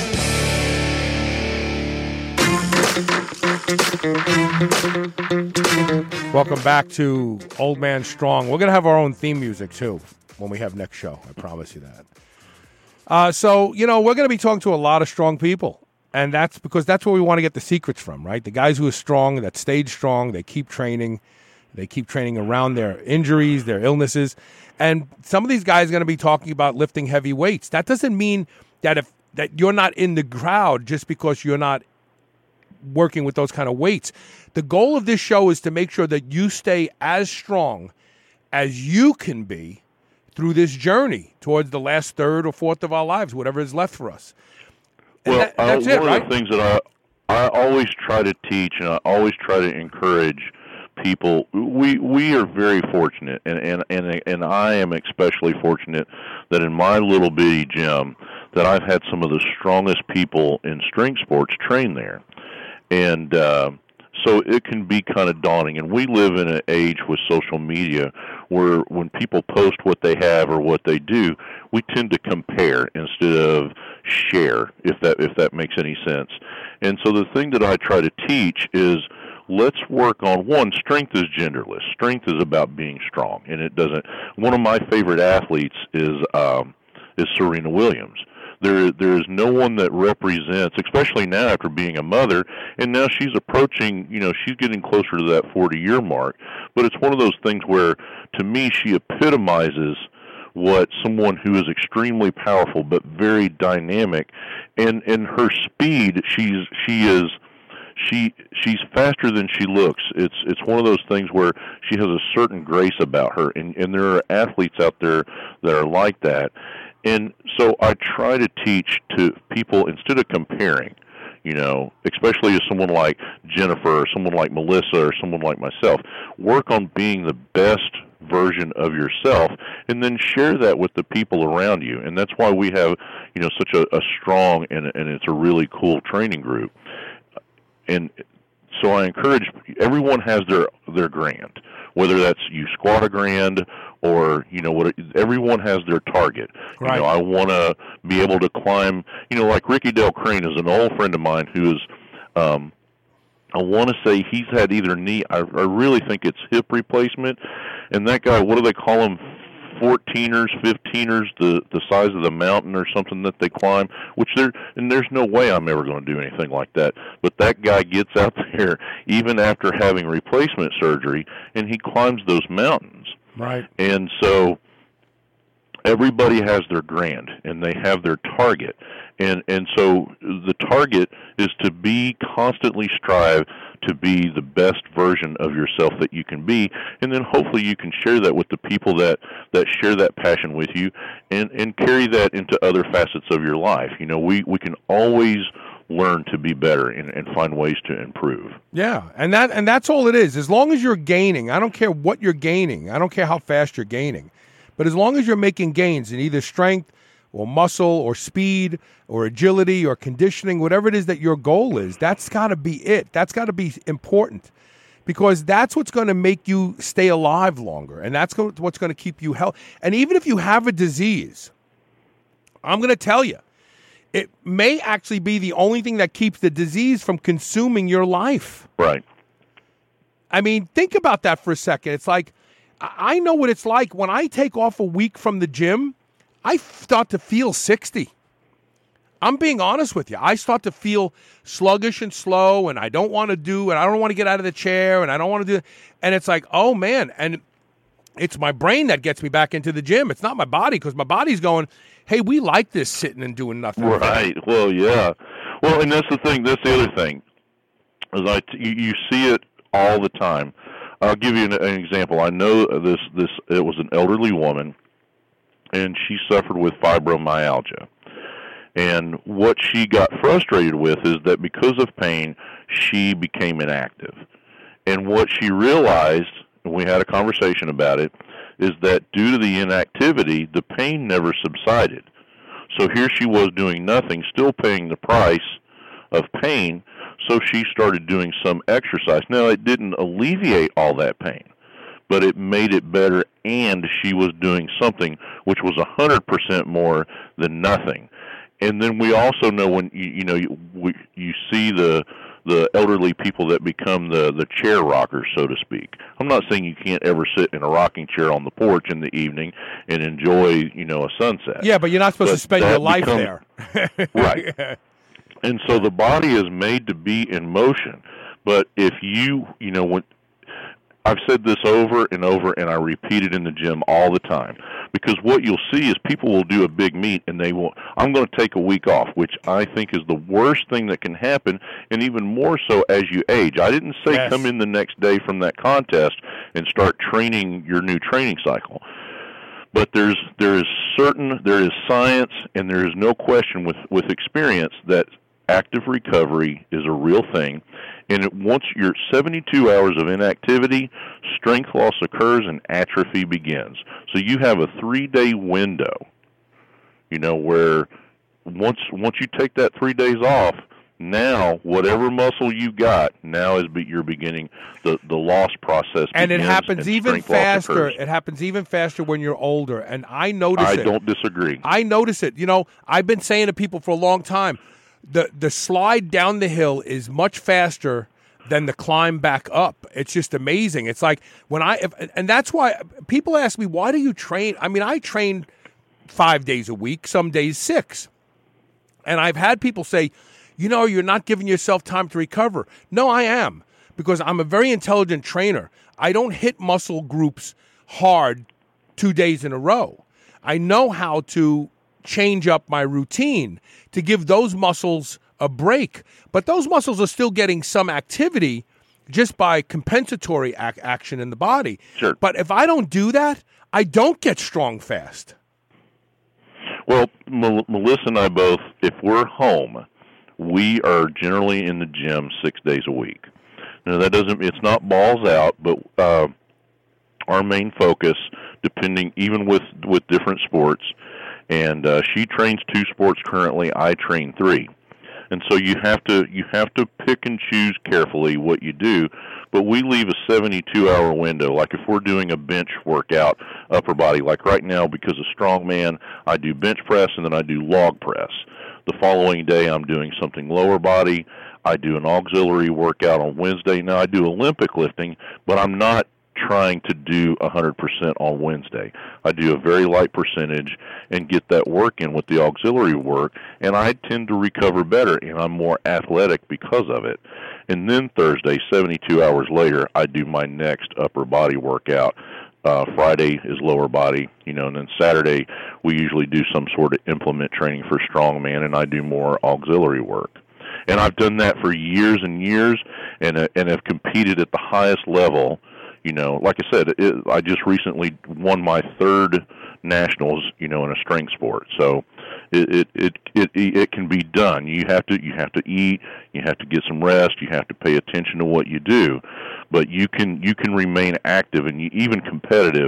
Welcome back to Old Man Strong. We're going to have our own theme music, too, when we have next show. I promise you that. So, we're going to be talking to a lot of strong people. And that's because that's where we want to get the secrets from, right? The guys who are strong, that stayed strong, they keep training. They keep training around their injuries, their illnesses. And some of these guys are going to be talking about lifting heavy weights. That doesn't mean that that you're not in the crowd just because you're not working with those kind of weights. The goal of this show is to make sure that you stay as strong as you can be through this journey towards the last third or fourth of our lives, whatever is left for us. And well, that's one it, right? of the things that I always try to teach, and I always try to encourage people. We are very fortunate, and I am especially fortunate that in my little bitty gym that I've had some of the strongest people in strength sports train there, and so it can be kind of daunting. And we live in an age with social media where when people post what they have or what they do, we tend to compare instead of share, if that makes any sense. And so the thing that I try to teach is, let's work on, one, strength is genderless. Strength is about being strong, and it doesn't. One of my favorite athletes is Serena Williams. There is no one that represents, especially now after being a mother, and now she's approaching, she's getting closer to that 40-year mark. But it's one of those things where, to me, she epitomizes what someone who is extremely powerful but very dynamic, and in her speed, she's faster than she looks. It's one of those things where she has a certain grace about her, and there are athletes out there that are like that. And so I try to teach to people, instead of comparing, especially as someone like Jennifer or someone like Melissa or someone like myself, work on being the best version of yourself and then share that with the people around you. And that's why we have, such a strong and it's a really cool training group. And so I encourage, everyone has their grand, whether that's you squat a grand or, everyone has their target. Right. I want to be able to climb, like Ricky Del Crane is an old friend of mine who is, I want to say he's had either knee, I really think it's hip replacement. And that guy, what do they call him? 14ers, 15ers, the size of the mountain or something that they climb, there's no way I'm ever going to do anything like that. But that guy gets out there even after having replacement surgery, and he climbs those mountains. Right. And so everybody has their grand, and they have their target. And so the target is to constantly strive to be the best version of yourself that you can be, and then hopefully you can share that with the people that share that passion with you, and carry that into other facets of your life. We can always learn to be better and find ways to improve. Yeah, and that's all it is. As long as you're gaining, I don't care what you're gaining. I don't care how fast you're gaining. But as long as you're making gains in either strength or muscle or speed or agility or conditioning, whatever it is that your goal is, that's got to be it. That's got to be important, because that's what's going to make you stay alive longer, and that's what's going to keep you healthy. And even if you have a disease, I'm going to tell you, it may actually be the only thing that keeps the disease from consuming your life. Right. I mean, think about that for a second. It's like, I know what it's like when I take off a week from the gym. I start to feel 60. I'm being honest with you. I start to feel sluggish and slow, and I don't want to do, and I don't want to get out of the chair, and I don't want to do, and it's like, oh man, and it's my brain that gets me back into the gym. It's not my body, because my body's going, hey, we like this sitting and doing nothing. Right. Well, yeah. Well, and that's the thing. That's the other thing. Is you see it all the time. I'll give you an example. I know this. It was an elderly woman, and she suffered with fibromyalgia. And what she got frustrated with is that because of pain, she became inactive. And what she realized, and we had a conversation about it, is that due to the inactivity, the pain never subsided. So here she was doing nothing, still paying the price of pain, so she started doing some exercise. Now, it didn't alleviate all that pain, but it made it better, and she was doing something which was 100% more than nothing. And then we also know when you see the elderly people that become the chair rockers, so to speak. I'm not saying you can't ever sit in a rocking chair on the porch in the evening and enjoy, a sunset. Yeah, but you're not supposed to spend your life there. Right. And so the body is made to be in motion. But if I've said this over and over, and I repeat it in the gym all the time, because what you'll see is people will do a big meet, and they will, I'm going to take a week off, which I think is the worst thing that can happen, and even more so as you age. I didn't say come in the next day from that contest and start training your new training cycle. But there is science, and there is no question with experience that active recovery is a real thing. And once you're 72 hours of inactivity, strength loss occurs and atrophy begins. So you have a 3-day window, where once you take that 3 days off, now whatever muscle you got now is you're beginning the loss process. And it happens even faster. Occurs. It happens even faster when you're older. And I notice it. I don't disagree. I notice it. I've been saying to people for a long time, the slide down the hill is much faster than the climb back up. It's just amazing. It's like and that's why people ask me, why do you train? I mean, I train 5 days a week, some days 6. And I've had people say, you're not giving yourself time to recover. No, I am, because I'm a very intelligent trainer. I don't hit muscle groups hard 2 days in a row. I know how to change up my routine to give those muscles a break. But those muscles are still getting some activity just by compensatory action in the body. Sure. But if I don't do that, I don't get strong fast. Well, Melissa and I both, if we're home, we are generally in the gym 6 days a week. Now, it's not balls out, but our main focus, depending, even with different sports, and she trains 2 sports currently, I train 3. And so you have to pick and choose carefully what you do, but we leave a 72-hour window. Like if we're doing a bench workout, upper body, like right now because of strongman, I do bench press and then I do log press. The following day I'm doing something lower body. I do an auxiliary workout on Wednesday. Now I do Olympic lifting, but I'm not trying to do 100% on Wednesday. I do a very light percentage and get that work in with the auxiliary work, and I tend to recover better, and I'm more athletic because of it. And then Thursday, 72 hours later, I do my next upper body workout. Friday is lower body, and then Saturday we usually do some sort of implement training for strongman, and I do more auxiliary work. And I've done that for years and years, and have competed at the highest level. Like I said, I just recently won my 3rd nationals, in a strength sport. So it can be done. You have to eat, you have to get some rest, you have to pay attention to what you do, but you can remain active and even competitive,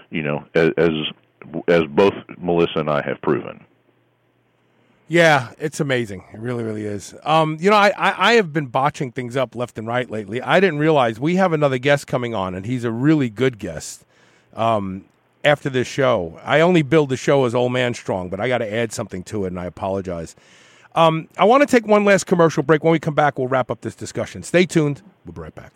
as both Melissa and I have proven. Yeah, it's amazing. It really, really is. I have been botching things up left and right lately. I didn't realize we have another guest coming on, and he's a really good guest after this show. I only billed the show as Old Man Strong, but I got to add something to it, and I apologize. I want to take one last commercial break. When we come back, we'll wrap up this discussion. Stay tuned. We'll be right back.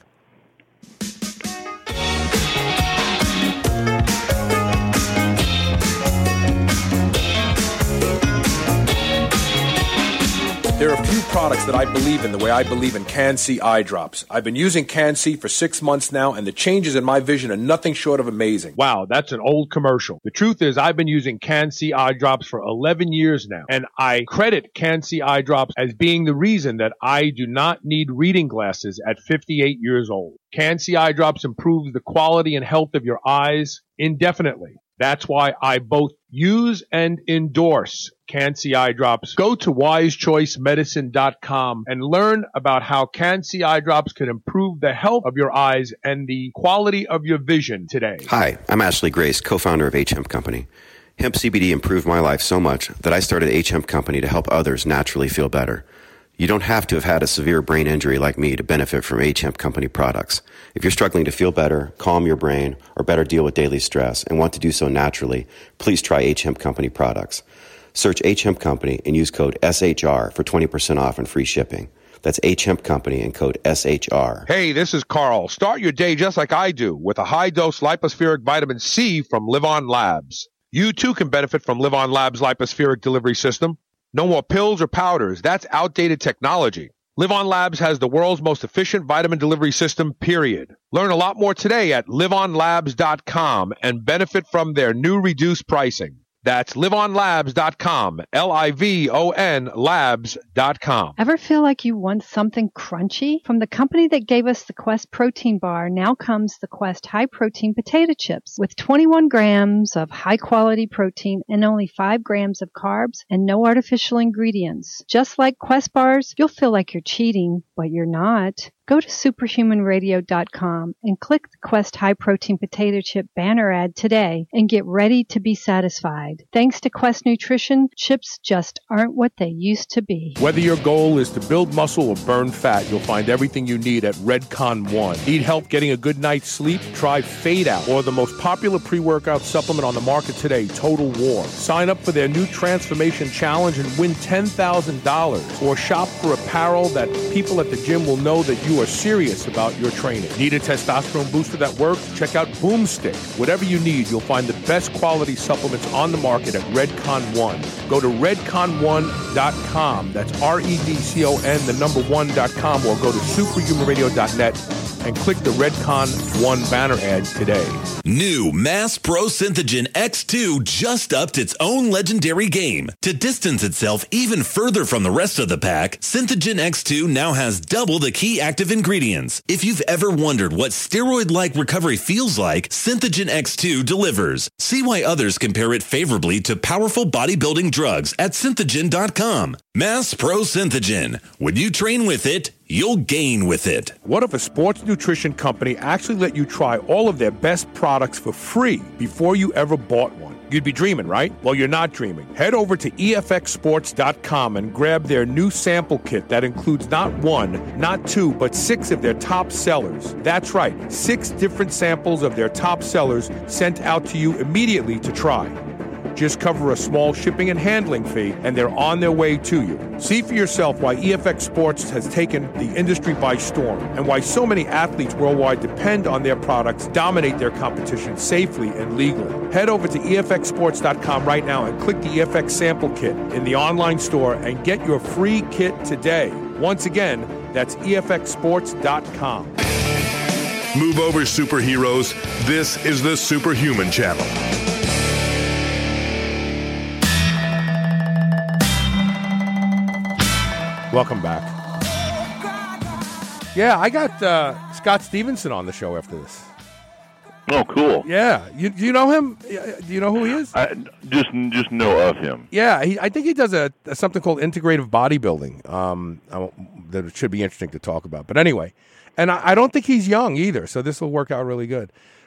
There are a few products that I believe in the way I believe in Can-C eye drops. I've been using Can-C for 6 months now, and the changes in my vision are nothing short of amazing. Wow, that's an old commercial. The truth is I've been using Can-C eye drops for 11 years now, and I credit Can-C eye drops as being the reason that I do not need reading glasses at 58 years old. Can-C eye drops improves the quality and health of your eyes indefinitely. That's why I both use and endorse Can-C eye drops. Go to wisechoicemedicine.com and learn about how Can-C eye drops can improve the health of your eyes and the quality of your vision today. Hi, I'm Ashley Grace, co-founder of H-Hemp Company. Hemp CBD improved my life so much that I started H-Hemp Company to help others naturally feel better. You don't have to have had a severe brain injury like me to benefit from H-Hemp Company products. If you're struggling to feel better, calm your brain, or better deal with daily stress and want to do so naturally, please try H-Hemp Company products. Search H-Hemp Company and use code SHR for 20% off and free shipping. That's H-Hemp Company and code SHR. Hey, this is Carl. Start your day just like I do with a high-dose lipospheric vitamin C from Livon Labs. You too can benefit from Livon Labs' lipospheric delivery system. No more pills or powders. That's outdated technology. Live On Labs has the world's most efficient vitamin delivery system, period. Learn a lot more today at liveonlabs.com and benefit from their new reduced pricing. That's liveonlabs.com, Livon labs.com. Ever feel like you want something crunchy? From the company that gave us the Quest protein bar, now comes the Quest high protein potato chips with 21 grams of high quality protein and only 5 grams of carbs and no artificial ingredients. Just like Quest bars, you'll feel like you're cheating, but you're not. Go to superhumanradio.com and click the Quest High Protein Potato Chip banner ad today and get ready to be satisfied. Thanks to Quest Nutrition, chips just aren't what they used to be. Whether your goal is to build muscle or burn fat, you'll find everything you need at Redcon One. Need help getting a good night's sleep? Try Fade Out, or the most popular pre-workout supplement on the market today, Total War. Sign up for their new Transformation Challenge and win $10,000. Or shop for apparel that people at the gym will know that you are serious about your training. Need a testosterone booster that works? Check out Boomstick. Whatever you need, you'll find the best quality supplements on the market at Redcon One. Go to redcon1.com. That's REDCON, the number 1.com, or go to superhumanradio.net and click the Redcon One banner ad today. New Mass Pro Synthogen X2 just upped its own legendary game. To distance itself even further from the rest of the pack, Synthogen X2 now has double the key active ingredients. If you've ever wondered what steroid-like recovery feels like, Synthogen X2 delivers. See why others compare it favorably to powerful bodybuilding drugs at Synthogen.com. Mass Pro Synthogen. When you train with it, you'll gain with it. What if a sports nutrition company actually let you try all of their best products for free before you ever bought one? You'd be dreaming, right? Well, you're not dreaming. Head over to EFXsports.com and grab their new sample kit that includes not 1, not 2, but 6 of their top sellers. That's right, 6 different samples of their top sellers sent out to you immediately to try. Just cover a small shipping and handling fee, and they're on their way to you. See for yourself why EFX Sports has taken the industry by storm and why so many athletes worldwide depend on their products, dominate their competition safely and legally. Head over to EFXsports.com right now and click the EFX sample kit in the online store and get your free kit today. Once again, that's EFXsports.com. Move over, superheroes. This is the Superhuman Channel. Welcome back. Yeah, I got Scott Stevenson on the show after this. Oh, cool. Yeah. Do you know him? Do you know who he is? I just know of him. Yeah, I think he does something called integrative bodybuilding that should be interesting to talk about. But anyway, and I don't think he's young either, so this will work out really good.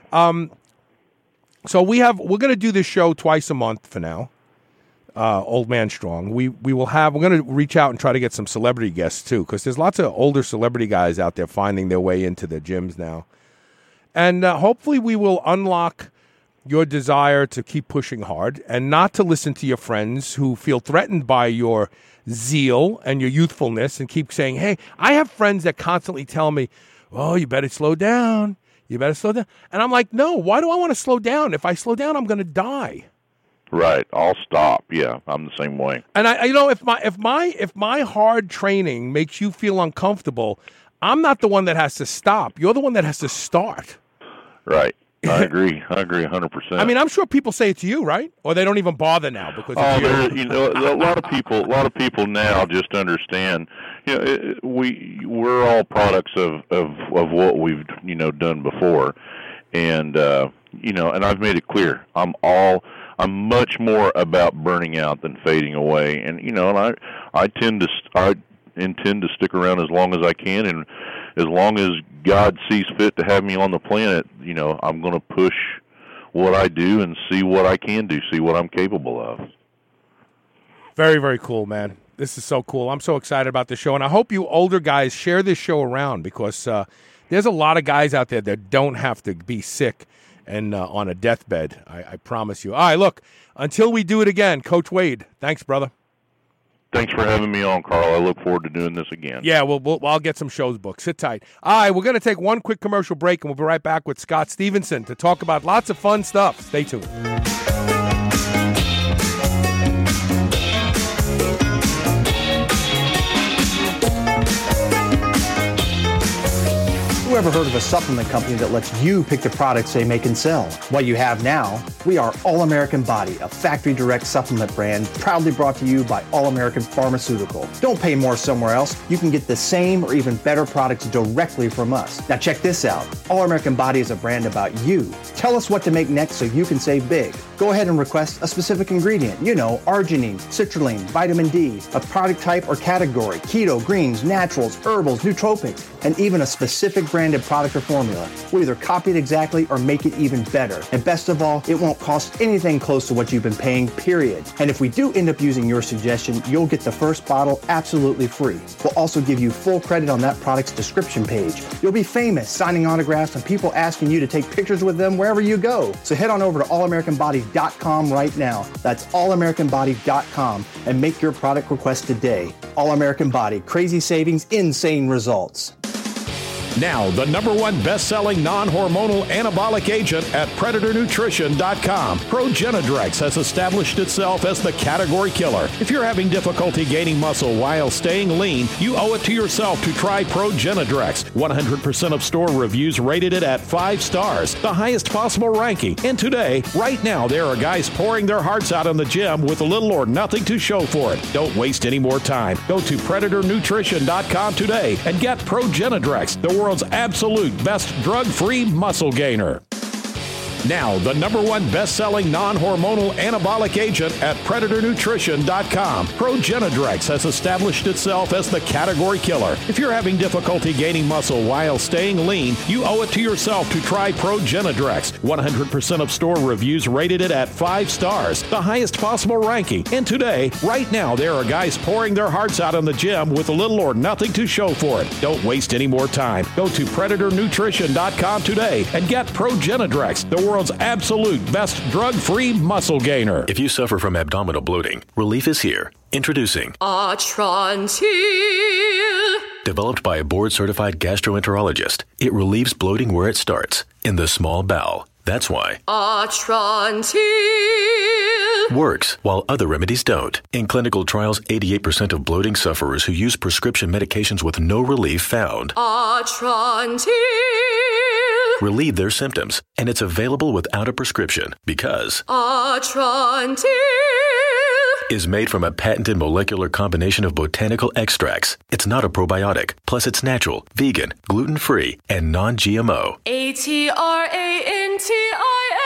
So we're going to do this show twice a month for now. Old Man Strong. We're going to reach out and try to get some celebrity guests too, because there's lots of older celebrity guys out there finding their way into the gyms now. And hopefully we will unlock your desire to keep pushing hard and not to listen to your friends who feel threatened by your zeal and your youthfulness and keep saying, hey, I have friends that constantly tell me, oh, you better slow down. You better slow down. And I'm like, no, why do I want to slow down? If I slow down, I'm going to die. Right, I'll stop. Yeah, I'm the same way. And I if my hard training makes you feel uncomfortable, I'm not the one that has to stop. You're the one that has to start. Right. I agree. I agree 100%. I mean, I'm sure people say it to you, right? Or they don't even bother now because of you. A lot of people now just understand. We're all products of what we've done before, and and I've made it clear. I'm much more about burning out than fading away, and I intend to stick around as long as I can, and as long as God sees fit to have me on the planet, I'm going to push what I do and see what I can do, see what I'm capable of. Very, very cool, man. This is so cool. I'm so excited about this show, and I hope you older guys share this show around because there's a lot of guys out there that don't have to be sick and on a deathbed, I promise you. All right, look, until we do it again, Coach Wade, thanks, brother. Thanks for having me on, Carl. I look forward to doing this again. Yeah, I'll get some shows booked. Sit tight. All right, we're going to take one quick commercial break, and we'll be right back with Scott Stevenson to talk about lots of fun stuff. Stay tuned. ever heard of a supplement company that lets you pick the products they make and sell? What you have now, we are All American Body, a factory direct supplement brand proudly brought to you by All American Pharmaceutical. Don't pay more somewhere else. You can get the same or even better products directly from us. Now check this out. All American Body is a brand about you. Tell us what to make next so you can save big. Go ahead and request a specific ingredient. You know, arginine, citrulline, vitamin D, a product type or category, keto, greens, naturals, herbals, nootropics, and even a specific branded product or formula. We'll either copy it exactly or make it even better. And best of all, it won't cost anything close to what you've been paying, period. And if we do end up using your suggestion, you'll get the first bottle absolutely free. We'll also give you full credit on that product's description page. You'll be famous signing autographs and people asking you to take pictures with them wherever you go. So head on over to allamericanbody.com right now. That's allamericanbody.com and make your product request today. All American Body, crazy savings, insane results. Now, the #1 best-selling non-hormonal anabolic agent at PredatorNutrition.com. Progenadrex has established itself as the category killer. If you're having difficulty gaining muscle while staying lean, you owe it to yourself to try Progenadrex. 100% of store reviews rated it at 5 stars, the highest possible ranking. And today, right now, there are guys pouring their hearts out in the gym with little or nothing to show for it. Don't waste any more time. Go to PredatorNutrition.com today and get Progenadrex, the world's absolute best drug-free muscle gainer. Now, the #1 best-selling non-hormonal anabolic agent at PredatorNutrition.com. Progenadrex has established itself as the category killer. If you're having difficulty gaining muscle while staying lean, you owe it to yourself to try Progenadrex. 100% of store reviews rated it at 5 stars, the highest possible ranking. And today, right now, there are guys pouring their hearts out in the gym with little or nothing to show for it. Don't waste any more time. Go to PredatorNutrition.com today and get Progenadrex, the world's absolute best drug-free muscle gainer. If you suffer from abdominal bloating, relief is here. Introducing Atrantil. Developed by a board-certified gastroenterologist, it relieves bloating where it starts, in the small bowel. That's why Atrantil works while other remedies don't. In clinical trials, 88% of bloating sufferers who use prescription medications with no relief found Atrantil relieve their symptoms, and it's available without a prescription because Atrantil is made from a patented molecular combination of botanical extracts. It's not a probiotic. Plus, it's natural, vegan, gluten-free, and non-GMO. Atrantil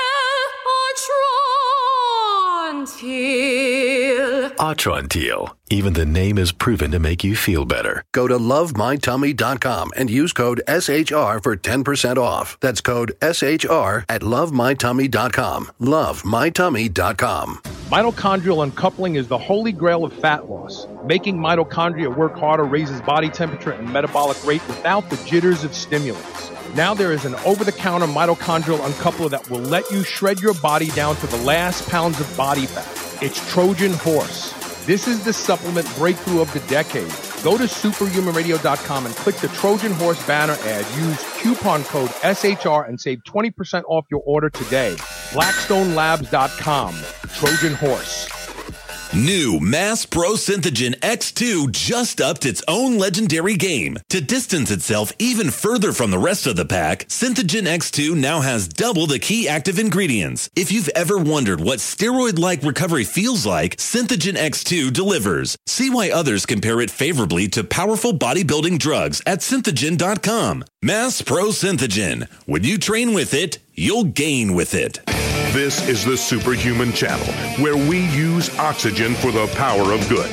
Atrantil. Atrantil. Even the name is proven to make you feel better. Go to lovemytummy.com and use code SHR for 10% off. That's code SHR at lovemytummy.com. Lovemytummy.com. Mitochondrial uncoupling is the holy grail of fat loss. Making mitochondria work harder raises body temperature and metabolic rate without the jitters of stimulants. Now there is an over-the-counter mitochondrial uncoupler that will let you shred your body down to the last pounds of body fat. It's Trojan Horse. This is the supplement breakthrough of the decade. Go to superhumanradio.com and click the Trojan Horse banner ad. Use coupon code SHR and save 20% off your order today. BlackstoneLabs.com. Trojan Horse. New Mass Pro Synthogen X2 just upped its own legendary game. To distance itself even further from the rest of the pack, Synthogen X2 now has double the key active ingredients. If you've ever wondered what steroid-like recovery feels like, Synthogen X2 delivers. See why others compare it favorably to powerful bodybuilding drugs at Synthogen.com. Mass Pro Synthogen. When you train with it, you'll gain with it. This is the Superhuman Channel, where we use oxygen for the power of good.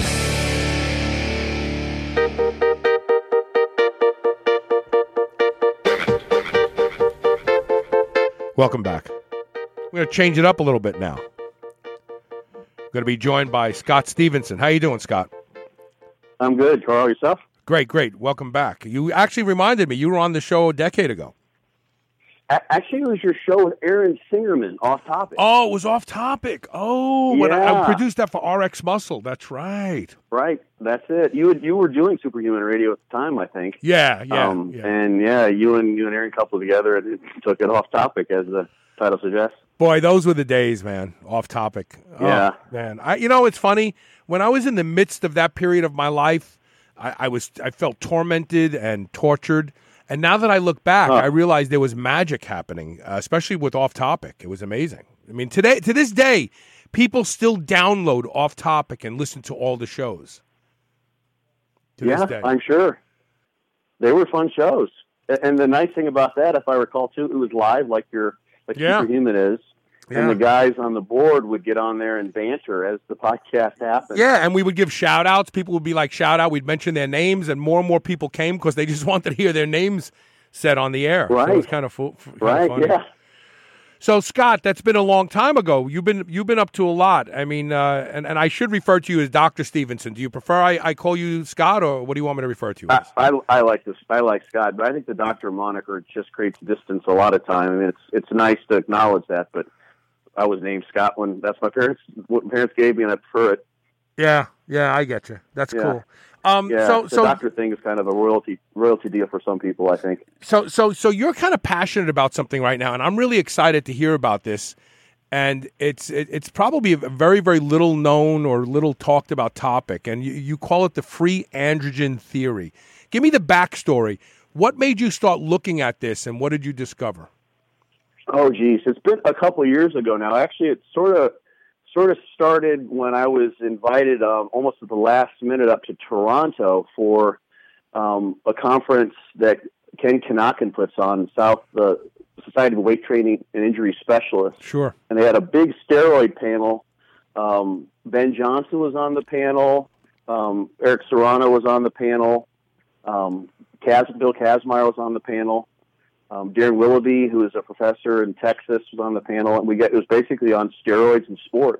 Welcome back. We're going to change it up a little bit now. We're going to be joined by Scott Stevenson. How you doing, Scott? I'm good. Carl, yourself? Great, great. Welcome back. You actually reminded me you were on the show a decade ago. Actually, it was your show with Aaron Singerman, Off Topic. Oh, it was Off Topic. Oh, when Yeah. I produced that for RX Muscle. That's right. Right, that's it. You were doing Superhuman Radio at the time, I think. Yeah. And you and Aaron coupled together and took it Off Topic, as the title suggests. Boy, those were the days, man. Off Topic. Yeah. Oh, man. It's funny. When I was in the midst of that period of my life, I felt tormented and tortured. And now that I look back, I realize there was magic happening, especially with Off Topic. It was amazing. I mean, to this day, people still download Off Topic and listen to all the shows. To this day. I'm sure. They were fun shows. And the nice thing about that, if I recall too, it was live like Superhuman is. Yeah. And the guys on the board would get on there and banter as the podcast happened. Yeah, and we would give shout-outs. People would be like, shout-out. We'd mention their names, and more people came because they just wanted to hear their names said on the air. Right. So it was kind of funny. Yeah. So, Scott, that's been a long time ago. You've been up to a lot. I mean, and I should refer to you as Dr. Stevenson. Do you prefer I call you Scott, or what do you want me to refer to you as? I like this. I like Scott, but I think the doctor moniker just creates distance a lot of time. I mean, it's nice to acknowledge that, but I was named Scott when that's what my parents gave me, and I prefer it. Yeah, I get you. That's cool. The doctor thing is kind of a royalty deal for some people, I think. So you're kind of passionate about something right now, and I'm really excited to hear about this. And it's probably a very, very little known or little talked about topic, and you call it the free androgen theory. Give me the backstory. What made you start looking at this, and what did you discover? Oh, geez. It's been a couple of years ago now. Actually, it sort of started when I was invited almost at the last minute up to Toronto for a conference that Ken Kanakin puts on, the Society of Weight Training and Injury Specialists. Sure. And they had a big steroid panel. Ben Johnson was on the panel. Eric Serrano was on the panel. Bill Kazmaier was on the panel. Darren Willoughby, who is a professor in Texas, was on the panel, and it was basically on steroids and sport.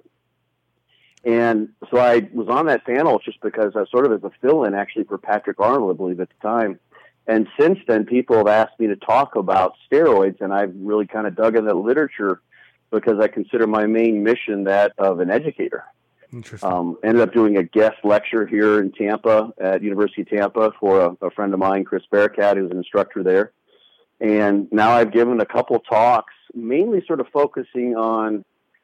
And so I was on that panel just because I was sort of as a fill-in, actually, for Patrick Arnold, I believe, at the time. And since then, people have asked me to talk about steroids, and I've really kind of dug in that literature because I consider my main mission that of an educator. Interesting. Ended up doing a guest lecture here in Tampa at University of Tampa for a friend of mine, Chris Barakat, who's an instructor there. And now I've given a couple talks, mainly sort of focusing on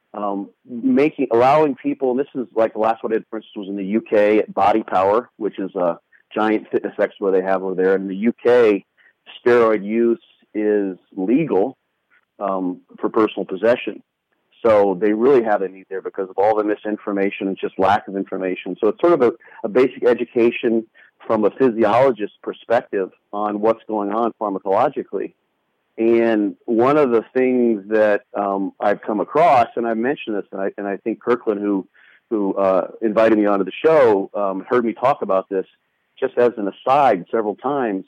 allowing people, and this is like the last one I did, for instance, was in the UK at Body Power, which is a giant fitness expo they have over there. In the UK, steroid use is legal for personal possession. So they really have a need there because of all the misinformation and just lack of information. So it's sort of a basic education from a physiologist's perspective on what's going on pharmacologically. And one of the things that I've come across, and I mentioned this, and I think Kirkland, who invited me onto the show, heard me talk about this just as an aside several times,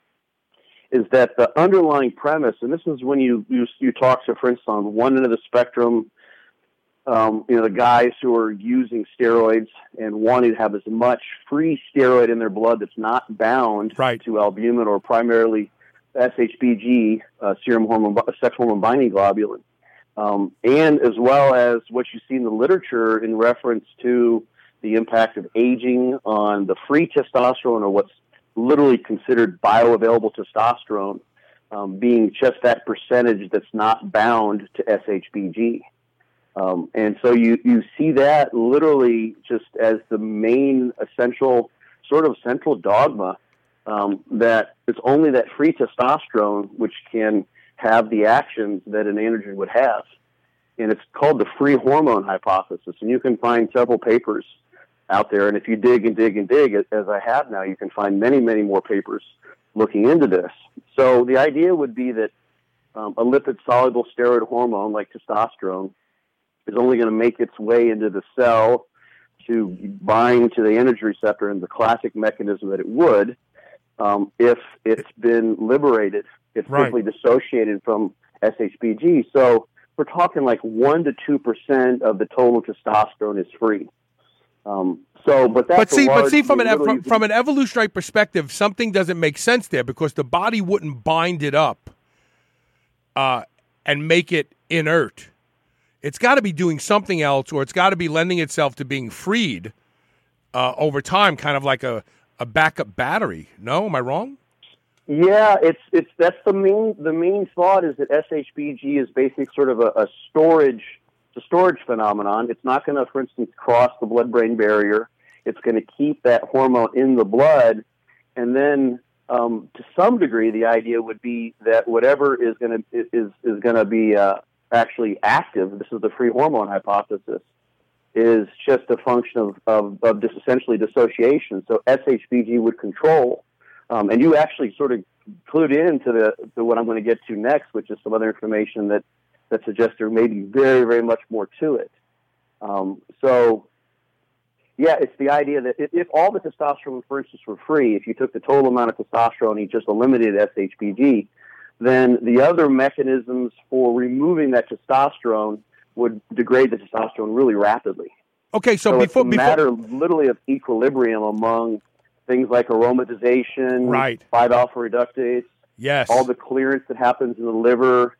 is that the underlying premise, and this is when you talk to, for instance, on one end of the spectrum, the guys who are using steroids and wanting to have as much free steroid in their blood that's not bound to albumin or primarily SHBG, serum hormone, sex hormone binding globulin, and as well as what you see in the literature in reference to the impact of aging on the free testosterone, or what's literally considered bioavailable testosterone, being just that percentage that's not bound to SHBG. And so you see that literally just as the main essential sort of central dogma, that it's only that free testosterone which can have the actions that an androgen would have. And it's called the free hormone hypothesis. And you can find several papers out there. And if you dig and dig and dig, as I have now, you can find many, many more papers looking into this. So the idea would be that a lipid-soluble steroid hormone like testosterone is only going to make its way into the cell to bind to the androgen receptor in the classic mechanism that it would if it's been liberated. It's simply dissociated from SHBG. So we're talking like 1 to 2% of the total testosterone is free. But see, from an evolutionary perspective, something doesn't make sense there because the body wouldn't bind it up and make it inert. It's got to be doing something else, or it's got to be lending itself to being freed over time, kind of like a backup battery. No, am I wrong? Yeah, that's the main thought is that SHBG is basically sort of a storage phenomenon. It's not going to, for instance, cross the blood-brain barrier. It's going to keep that hormone in the blood, and then to some degree, the idea would be that whatever is going to be actually active, this is the free hormone hypothesis, is just a function of essentially dissociation. So SHBG would control, and you actually sort of clued into what I'm going to get to next, which is some other information that suggests there may be very, very much more to it. Yeah, it's the idea that if all the testosterone, for instance, were free, if you took the total amount of testosterone and you just eliminated SHBG, then the other mechanisms for removing that testosterone would degrade the testosterone really rapidly. Okay, so it's a matter literally of equilibrium among things like aromatization, right, 5-alpha reductase, yes, all the clearance that happens in the liver,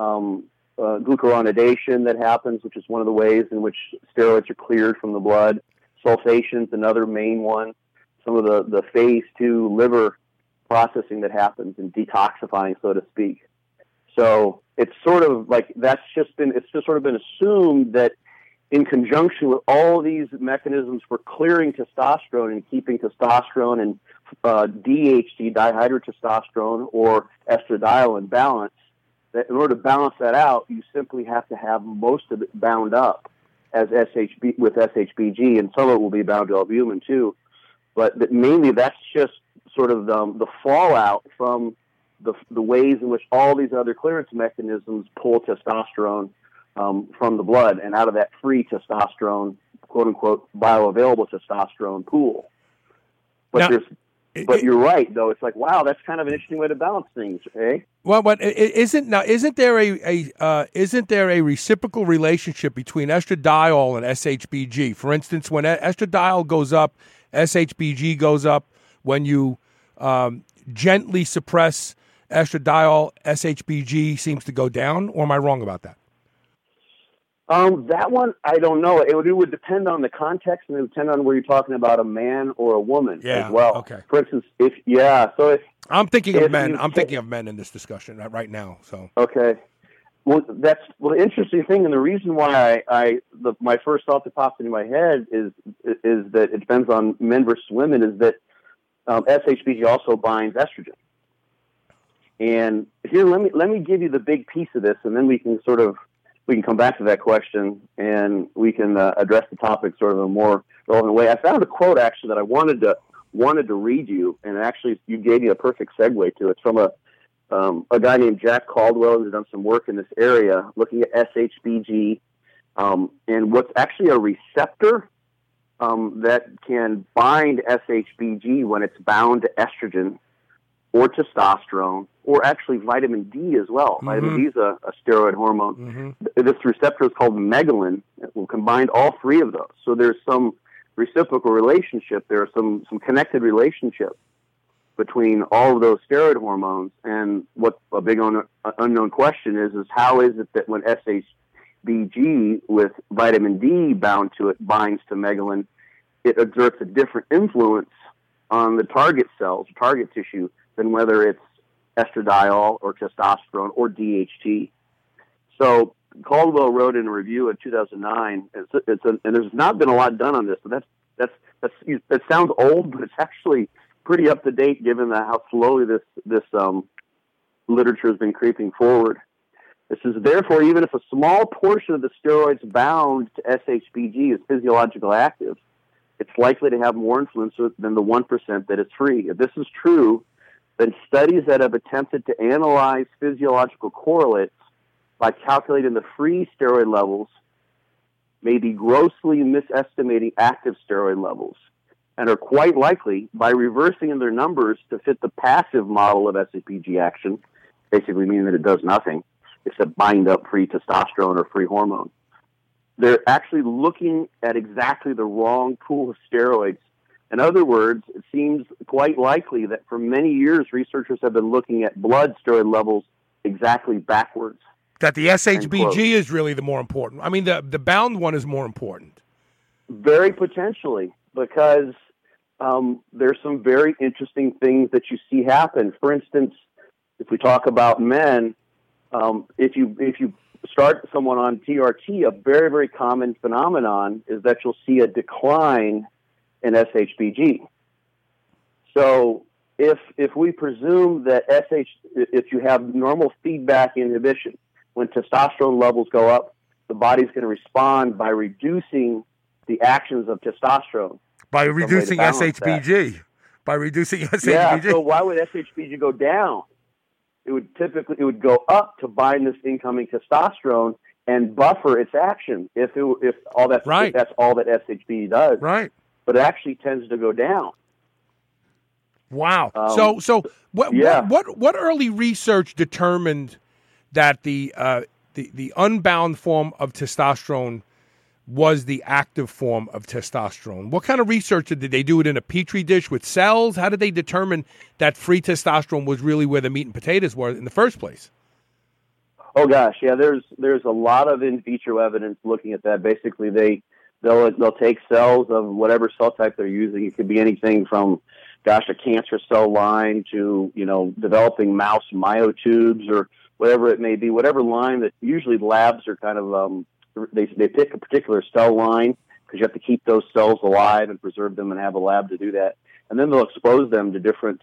glucuronidation that happens, which is one of the ways in which steroids are cleared from the blood. Sulfation's another main one. Some of the phase 2 liver processing that happens and detoxifying, so to speak. So it's sort of like it's just sort of been assumed that in conjunction with all these mechanisms for clearing testosterone and keeping testosterone and DHT, dihydrotestosterone, or estradiol in balance, that in order to balance that out, you simply have to have most of it bound up as with SHBG, and some of it will be bound to albumin too. But mainly that's just sort of the fallout from the ways in which all these other clearance mechanisms pull testosterone from the blood and out of that free testosterone, quote unquote, bioavailable testosterone pool. But you're right, though. It's like, wow, that's kind of an interesting way to balance things, eh? Well, but isn't there a reciprocal relationship between estradiol and SHBG? For instance, when estradiol goes up, SHBG goes up. When you gently suppress estradiol, SHBG seems to go down. Or am I wrong about that? That one, I don't know. It would depend on the context, and it would depend on where you're talking about a man or a woman as well. Okay. For instance, if I'm thinking of men. I'm thinking of men in this discussion right now. So okay. Well, the interesting thing, and the reason why my first thought that popped into my head is that it depends on men versus women. Is that SHBG also binds estrogen? And here, let me give you the big piece of this, and then we can come back to that question, and we can address the topic sort of in a more relevant way. I found a quote actually that I wanted to read you, and actually you gave me a perfect segue to it. It's from a guy named Jack Caldwell who's done some work in this area looking at SHBG and what's actually a receptor that can bind SHBG when it's bound to estrogen or testosterone, or actually vitamin D as well. Mm-hmm. Vitamin D is a steroid hormone. Mm-hmm. This receptor is called megalin. It will combine all three of those. So there's some reciprocal relationship. There's some connected relationship between all of those steroid hormones. And what a big unknown question is how is it that when SHBG with vitamin D bound to it binds to megalin, it exerts a different influence on the target cells, target tissue, than whether it's estradiol or testosterone or DHT. So Caldwell wrote in a review in 2009, and there's not been a lot done on this, but that sounds old, but it's actually pretty up to date given how slowly this literature has been creeping forward. This is therefore, even if a small portion of the steroids bound to SHBG is physiological active, it's likely to have more influence than the 1% that is free. If this is true, then studies that have attempted to analyze physiological correlates by calculating the free steroid levels may be grossly misestimating active steroid levels and are quite likely, by reversing in their numbers to fit the passive model of SHBG action, basically meaning that it does nothing except bind up free testosterone or free hormone, they're actually looking at exactly the wrong pool of steroids. In other words, it seems quite likely that for many years, researchers have been looking at blood steroid levels exactly backwards. That the SHBG is really the more important. I mean, the bound one is more important. Very potentially, because there's some very interesting things that you see happen. For instance, if we talk about men, if you start someone on TRT, a very, very common phenomenon is that you'll see a decline in SHBG. So if we presume that if you have normal feedback inhibition, when testosterone levels go up, the body's going to respond by reducing the actions of testosterone. By reducing SHBG. By reducing SHBG. Yeah, so why would SHBG go down? It would go up to bind this incoming testosterone and buffer its action if all that's right. If that's all that SHBG does. Right. But it actually tends to go down. Wow. So what early research determined that the unbound form of testosterone was the active form of testosterone? What kind of research did they do? It in a petri dish with cells? How did they determine that free testosterone was really where the meat and potatoes were in the first place? Oh gosh, yeah. There's a lot of in vitro evidence looking at that. Basically, they'll take cells of whatever cell type they're using. It could be anything from, a cancer cell line to developing mouse myotubes or whatever it may be. Whatever line that usually labs are kind of they pick a particular cell line because you have to keep those cells alive and preserve them and have a lab to do that. And then they'll expose them to different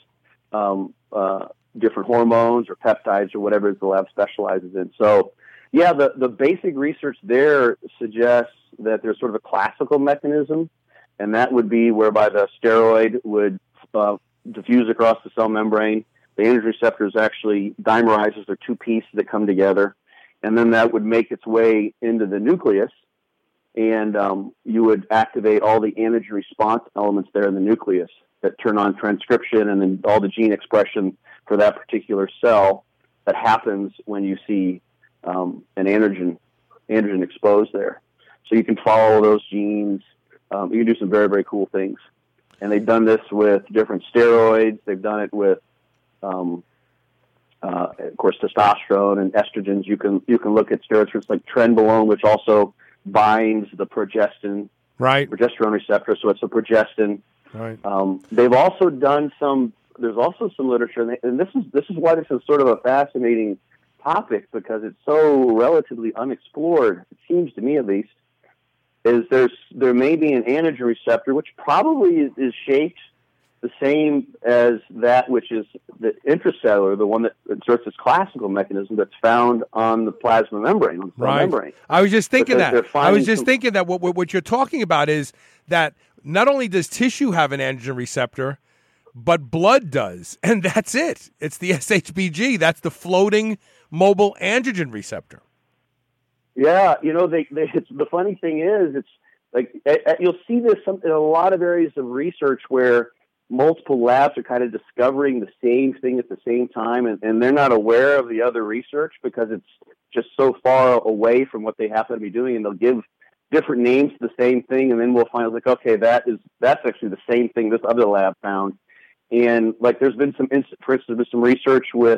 hormones or peptides or whatever the lab specializes in. So, yeah, the basic research there suggests that there's sort of a classical mechanism, and that would be whereby the steroid would diffuse across the cell membrane. The androgen receptors actually dimerizes. They're two pieces that come together. And then that would make its way into the nucleus, and you would activate all the antigen response elements there in the nucleus that turn on transcription and then all the gene expression for that particular cell that happens when you see an androgen exposed there. So you can follow those genes. You can do some very, very cool things. And they've done this with different steroids. They've done it with of course, testosterone and estrogens. You can look at steroids like trenbolone, which also binds the progestin, progesterone receptor. So it's a progestin. Right. They've also done some. There's also some literature, and this is why this is sort of a fascinating topic because it's so relatively unexplored. It seems to me, at least, is there may be an androgen receptor which probably is shaped the same as that which is the intracellular, the one that inserts this classical mechanism that's found on the plasma membrane, on the cell membrane. I was just thinking thinking that what you're talking about is that not only does tissue have an androgen receptor, but blood does, and that's it. It's the SHBG. That's the floating mobile androgen receptor. Yeah, the funny thing is, it's like you'll see this in a lot of areas of research where multiple labs are kind of discovering the same thing at the same time, and they're not aware of the other research because it's just so far away from what they happen to be doing, and they'll give different names to the same thing, and then we'll find like, okay, that's actually the same thing this other lab found. And like there's been some research with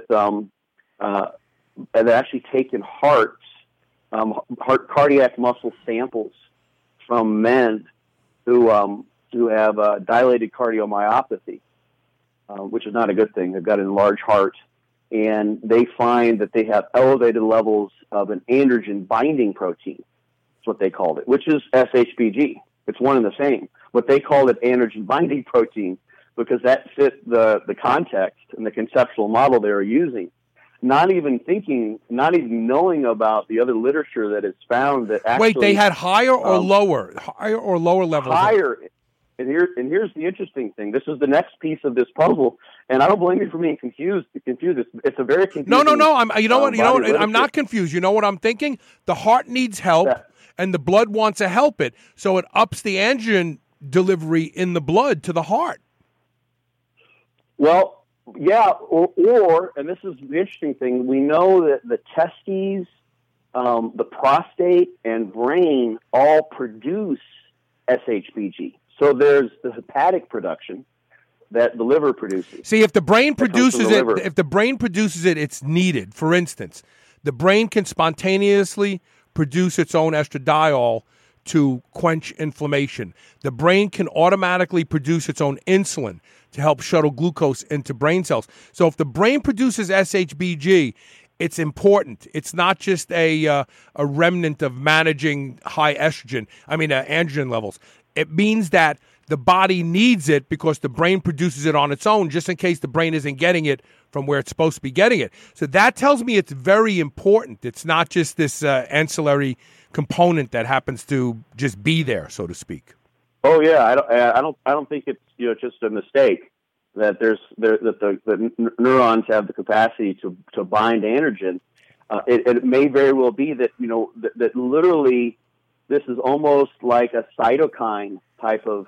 they've actually taken heart cardiac muscle samples from men who have dilated cardiomyopathy, which is not a good thing. They've got an enlarged heart, and they find that they have elevated levels of an androgen binding protein. That's what they called it, which is SHBG. It's one and the same. But they called it androgen binding protein because that fit the context and the conceptual model they were using. Not even knowing about the other literature that has found that actually... Wait, they had higher or lower levels? Higher. And here's the interesting thing. This is the next piece of this puzzle, and I don't blame you for being confused. It's a very confusing. No. I'm not confused. You know what I'm thinking? The heart needs help, and the blood wants to help it, so it ups the androgen delivery in the blood to the heart. Well, yeah, or and this is the interesting thing. We know that the testes, the prostate, and brain all produce SHBG. So there's the hepatic production that the liver produces. See, if the brain produces it, it's needed. For instance, the brain can spontaneously produce its own estradiol to quench inflammation. The brain can automatically produce its own insulin to help shuttle glucose into brain cells. So if the brain produces SHBG, it's important. It's not just a remnant of managing high androgen levels. It means that the body needs it because the brain produces it on its own, just in case the brain isn't getting it from where it's supposed to be getting it. So that tells me it's very important. It's not just this ancillary component that happens to just be there, so to speak. Oh yeah, I don't think it's just a mistake that the neurons have the capacity to bind androgen. It may very well be that that literally this is almost like a cytokine type of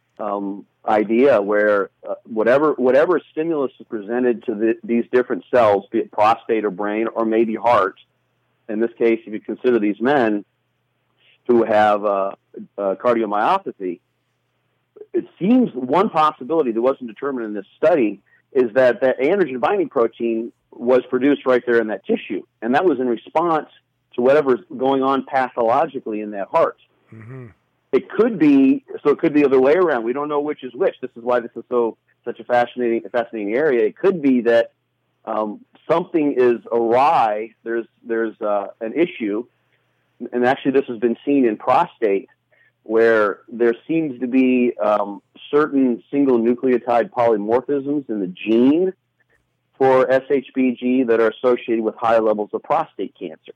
idea where whatever stimulus is presented to these different cells, be it prostate or brain or maybe heart. In this case, if you consider these men who have cardiomyopathy, it seems one possibility that wasn't determined in this study is that androgen binding protein was produced right there in that tissue, and that was in response to whatever's going on pathologically in that heart. Mm-hmm. It could be the other way around. We don't know which is which. This is why this is such a fascinating area. It could be that something is awry. There's an issue, and actually this has been seen in prostate, where there seems to be certain single nucleotide polymorphisms in the gene for SHBG that are associated with high levels of prostate cancer.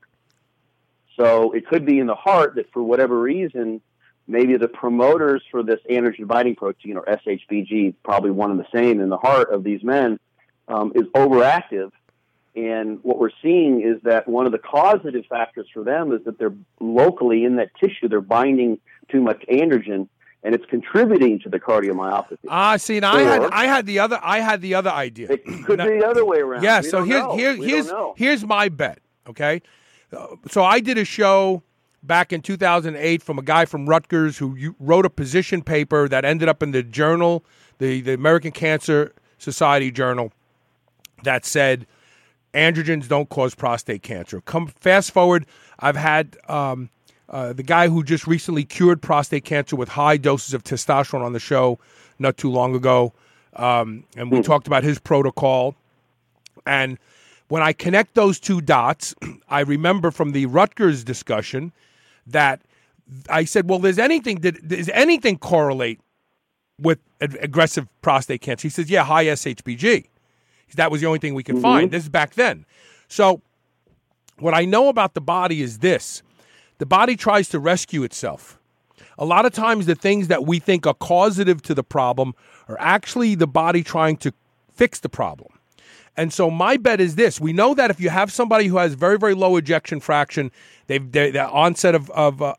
So it could be in the heart that for whatever reason, maybe the promoters for this androgen binding protein, or SHBG, probably one and the same in the heart of these men, is overactive. And what we're seeing is that one of the causative factors for them is that they're locally in that tissue, they're binding too much androgen, and it's contributing to the cardiomyopathy. See, now I had the other idea. It could be the other way around. Yeah. So here's my bet. Okay. So I did a show back in 2008 from a guy from Rutgers who wrote a position paper that ended up in the journal, the American Cancer Society journal, that said androgens don't cause prostate cancer. Fast forward, I've had the guy who just recently cured prostate cancer with high doses of testosterone on the show not too long ago, and we talked about his protocol. And when I connect those two dots, I remember from the Rutgers discussion that I said, well, does anything correlate with aggressive prostate cancer? He says, yeah, high SHBG. That was the only thing we could find. This is back then. So what I know about the body is this. The body tries to rescue itself. A lot of times the things that we think are causative to the problem are actually the body trying to fix the problem. And so my bet is this. We know that if you have somebody who has very, very low ejection fraction, the onset of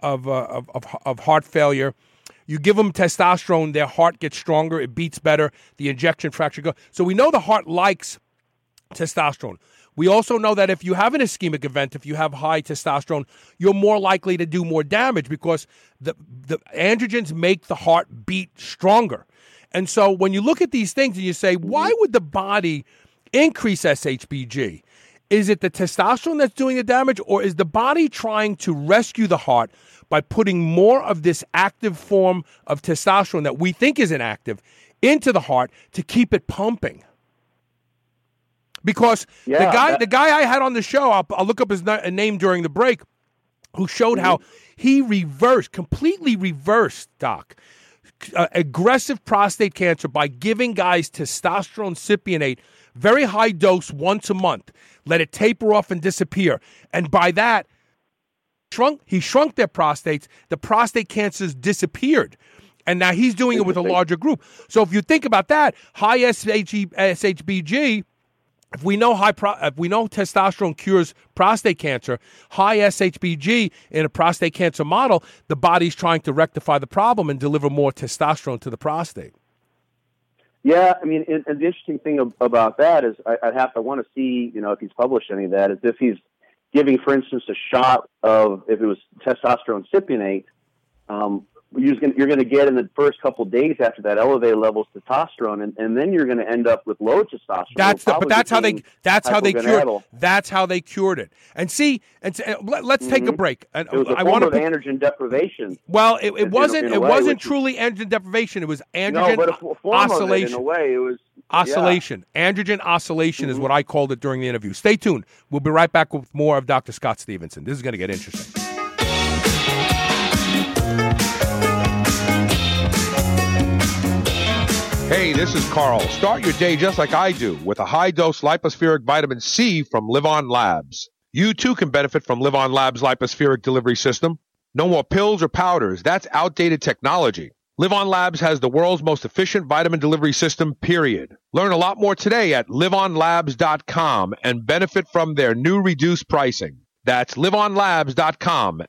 heart failure, you give them testosterone, their heart gets stronger, it beats better, the ejection fraction goes. So we know the heart likes testosterone. We also know that if you have an ischemic event, if you have high testosterone, you're more likely to do more damage because the androgens make the heart beat stronger. And so when you look at these things and you say, why would the body increase SHBG? Is it the testosterone that's doing the damage, or is the body trying to rescue the heart by putting more of this active form of testosterone that we think is inactive into the heart to keep it pumping? Because the guy I had on the show, I'll look up his name during the break, who showed how he completely reversed, Doc, aggressive prostate cancer by giving guys testosterone cypionate, very high dose once a month, let it taper off and disappear. And by that, he shrunk their prostates. The prostate cancers disappeared. And now he's doing it with a larger group. So if you think about that, high SHBG, if we know testosterone cures prostate cancer, high SHBG in a prostate cancer model, the body's trying to rectify the problem and deliver more testosterone to the prostate. Yeah, I mean, and the interesting thing about that is I want to see, if he's published any of that, is if he's giving, for instance, a shot of, if it was testosterone cypionate, you're going to get in the first couple of days after that elevated levels of testosterone, and then you're going to end up with low testosterone. That's how they cured it. And see, let's take a break. And it was a form of androgen deprivation. Well, it wasn't truly androgen deprivation. It was androgen oscillation. In a way, it was oscillation. Yeah. Androgen oscillation is what I called it during the interview. Stay tuned. We'll be right back with more of Dr. Scott Stevenson. This is going to get interesting. Hey, this is Carl. Start your day just like I do with a high-dose lipospheric vitamin C from Live On Labs. You too can benefit from Live On Labs' lipospheric delivery system. No more pills or powders. That's outdated technology. Live On Labs has the world's most efficient vitamin delivery system, period. Learn a lot more today at liveonlabs.com and benefit from their new reduced pricing. That's liveonlabs.com,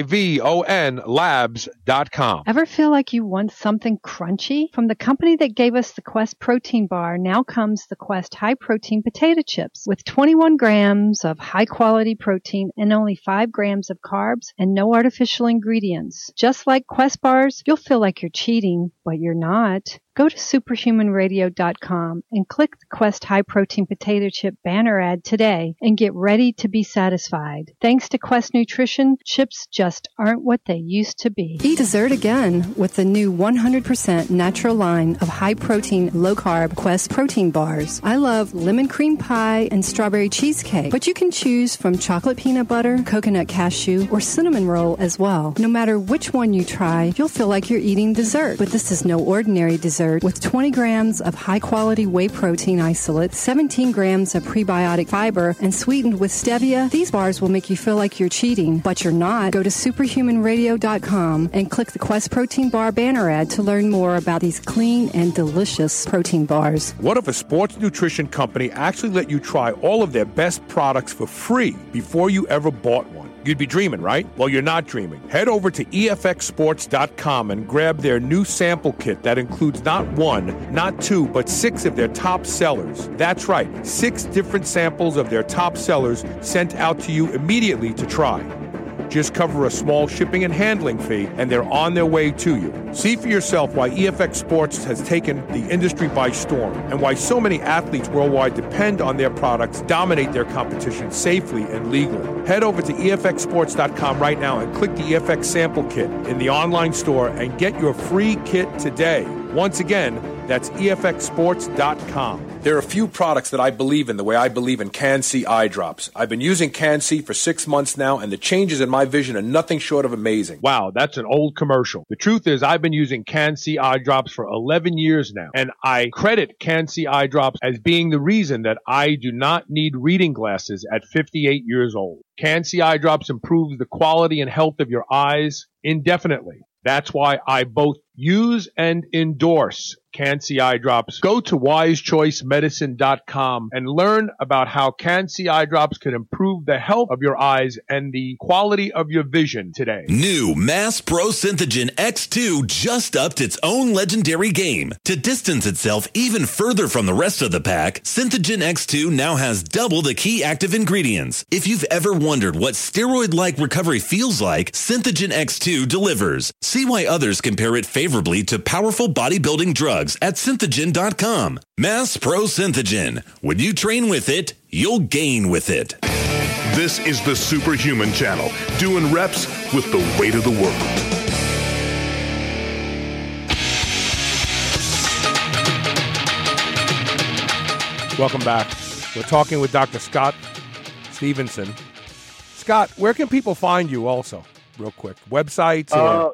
Livon labs.com. Ever feel like you want something crunchy? From the company that gave us the Quest protein bar, now comes the Quest high protein potato chips with 21 grams of high quality protein and only 5 grams of carbs and no artificial ingredients. Just like Quest bars, you'll feel like you're cheating, but you're not. Go to superhumanradio.com and click the Quest High Protein Potato Chip banner ad today and get ready to be satisfied. Thanks to Quest Nutrition, chips just aren't what they used to be. Eat dessert again with the new 100% natural line of high-protein, low-carb Quest protein bars. I love lemon cream pie and strawberry cheesecake, but you can choose from chocolate peanut butter, coconut cashew, or cinnamon roll as well. No matter which one you try, you'll feel like you're eating dessert. But this is no ordinary dessert. With 20 grams of high-quality whey protein isolate, 17 grams of prebiotic fiber, and sweetened with stevia, these bars will make you feel like you're cheating, but you're not. Go to superhumanradio.com and click the Quest Protein Bar banner ad to learn more about these clean and delicious protein bars. What if a sports nutrition company actually let you try all of their best products for free before you ever bought one? You'd be dreaming, right? Well, you're not dreaming. Head over to EFXsports.com and grab their new sample kit that includes not 1, not 2, but 6 of their top sellers. That's right, 6 different samples of their top sellers sent out to you immediately to try. Just cover a small shipping and handling fee, and they're on their way to you. See for yourself why EFX Sports has taken the industry by storm and why so many athletes worldwide depend on their products, dominate their competition safely and legally. Head over to EFXsports.com right now and click the EFX sample kit in the online store and get your free kit today. Once again, that's EFXsports.com. There are a few products that I believe in the way I believe in Can-C eye drops. I've been using Can-C for 6 months now, and the changes in my vision are nothing short of amazing. Wow, that's an old commercial. The truth is I've been using Can-C eye drops for 11 years now, and I credit Can-C eye drops as being the reason that I do not need reading glasses at 58 years old. Can-C eye drops improves the quality and health of your eyes indefinitely. That's why I both use and endorse Can-C eye drops. Go to wisechoicemedicine.com and learn about how Can-C eye drops can improve the health of your eyes and the quality of your vision today. New Mass Pro Synthogen X2 just upped its own legendary game. To distance itself even further from the rest of the pack, Synthogen X2 now has double the key active ingredients. If you've ever wondered what steroid-like recovery feels like, Synthogen X2 delivers. See why others compare it favorably to powerful bodybuilding drugs at Synthogen.com. Mass Pro Synthogen. When you train with it, you'll gain with it. This is the Superhuman Channel, doing reps with the weight of the world. Welcome back. We're talking with Dr. Scott Stevenson. Scott, where can people find you also, real quick? Websites? Or...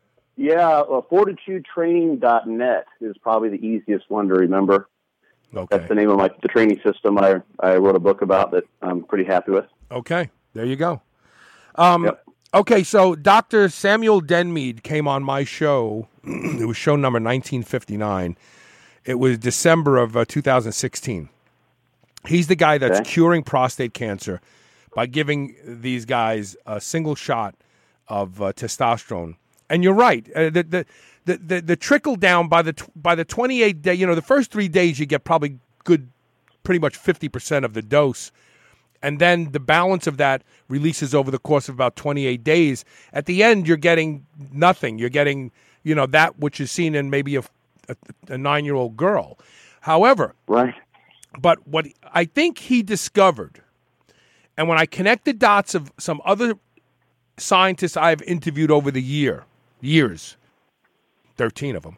FortitudeTraining.net is probably the easiest one to remember. Okay. That's the name of the training system I wrote a book about that I'm pretty happy with. Okay, there you go. Okay, so Dr. Samuel Denmead came on my show. It was show number 1959. It was December of 2016. He's the guy that's curing prostate cancer by giving these guys a single shot of testosterone. And you're right. The trickle down by the 28 day, the first 3 days you get probably pretty much 50% of the dose, and then the balance of that releases over the course of about 28 days. At the end, you're getting nothing. You're getting that which is seen in maybe a 9-year-old girl. However, right. But what I think he discovered, and when I connect the dots of some other scientists I've interviewed over the years, 13 of them.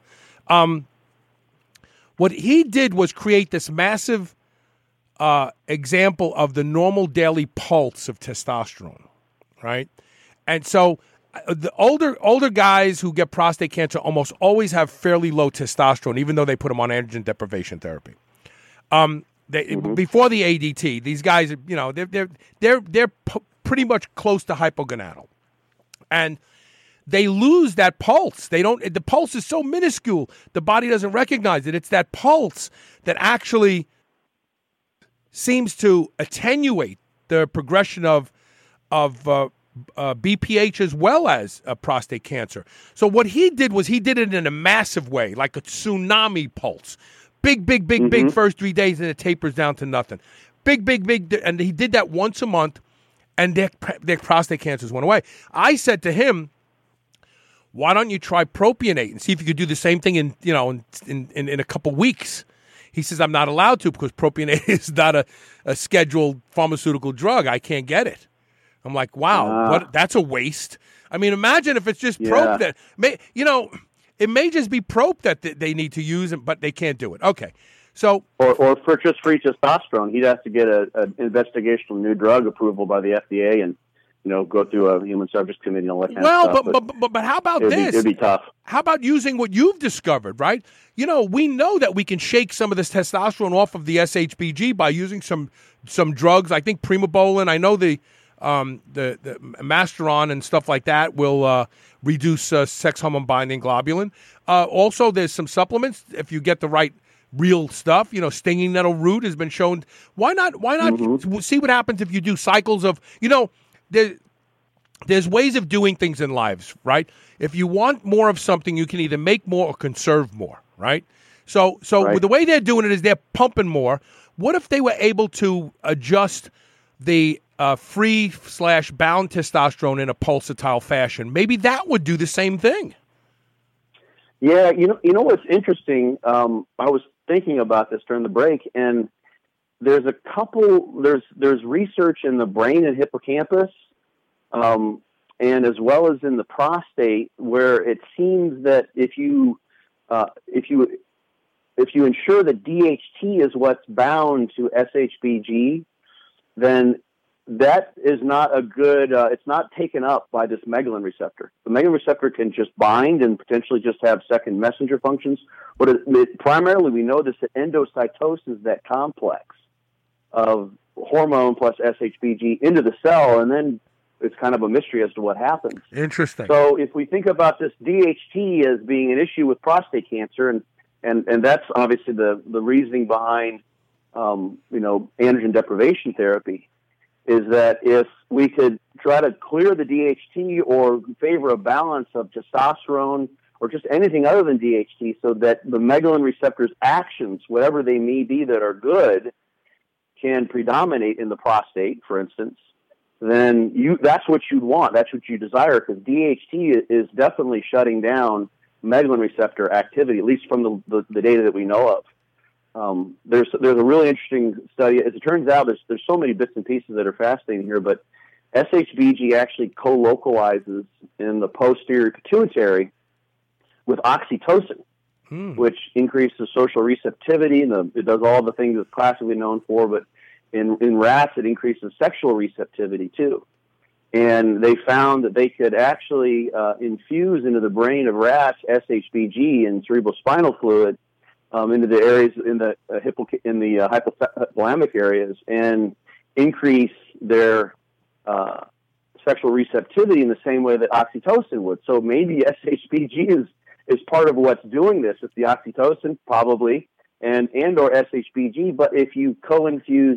What he did was create this massive example of the normal daily pulse of testosterone, right? And so the older guys who get prostate cancer almost always have fairly low testosterone, even though they put them on androgen deprivation therapy. Before the ADT, these guys, they're pretty much close to hypogonadal, and they lose that pulse. The pulse is so minuscule, the body doesn't recognize it. It's that pulse that actually seems to attenuate the progression of BPH as well as prostate cancer. So what he did was he did it in a massive way, like a tsunami pulse. Big first 3 days, and it tapers down to nothing. Big, and he did that once a month, and their prostate cancers went away. I said to him, why don't you try propionate and see if you could do the same thing in a couple weeks? He says, I'm not allowed to because propionate is not a scheduled pharmaceutical drug. I can't get it. I'm like, wow, that's a waste. I mean, imagine if it's just Prop that it may just be Prop that they need to use, but they can't do it. Okay, so or for just free testosterone, he'd have to get an investigational new drug approval by the FDA and go through a human subjects committee and all that kind of stuff. But how about this? It'd be tough. How about using what you've discovered, right? We know that we can shake some of this testosterone off of the SHBG by using some drugs. I think Primobolan. I know the Masteron and stuff like that will reduce sex hormone binding globulin. Also, there's some supplements if you get the right real stuff. Stinging nettle root has been shown. Why not see what happens if you do cycles of There's ways of doing things in lives, right? If you want more of something, you can either make more or conserve more, right? So the way they're doing it is they're pumping more. What if they were able to adjust the free/bound testosterone in a pulsatile fashion? Maybe that would do the same thing. Yeah, you know what's interesting? I was thinking about this during the break, and there's there's research in the brain and hippocampus, and as well as in the prostate, where it seems that if you ensure that DHT is what's bound to SHBG, then that is not a good, it's not taken up by this megalin receptor. The megalin receptor can just bind and potentially just have second messenger functions. But primarily we know this that endocytosis, that complex of hormone plus SHBG into the cell, and then it's kind of a mystery as to what happens. Interesting. So if we think about this DHT as being an issue with prostate cancer, and that's obviously the reasoning behind, androgen deprivation therapy, is that if we could try to clear the DHT or favor a balance of testosterone or just anything other than DHT so that the megalin receptor's actions, whatever they may be that are good, can predominate in the prostate, for instance, then that's what you'd want. That's what you desire, because DHT is definitely shutting down megalin receptor activity, at least from the data that we know of. There's a really interesting study. As it turns out, there's so many bits and pieces that are fascinating here, but SHBG actually co-localizes in the posterior pituitary with oxytocin, which increases social receptivity, and it does all the things it's classically known for, but in rats, it increases sexual receptivity too. And they found that they could actually infuse into the brain of rats SHBG and cerebrospinal fluid into the areas in the hypothalamic areas, and increase their sexual receptivity in the same way that oxytocin would. So maybe SHBG is part of what's doing this. It's the oxytocin, probably, and or SHBG. But if you co-infuse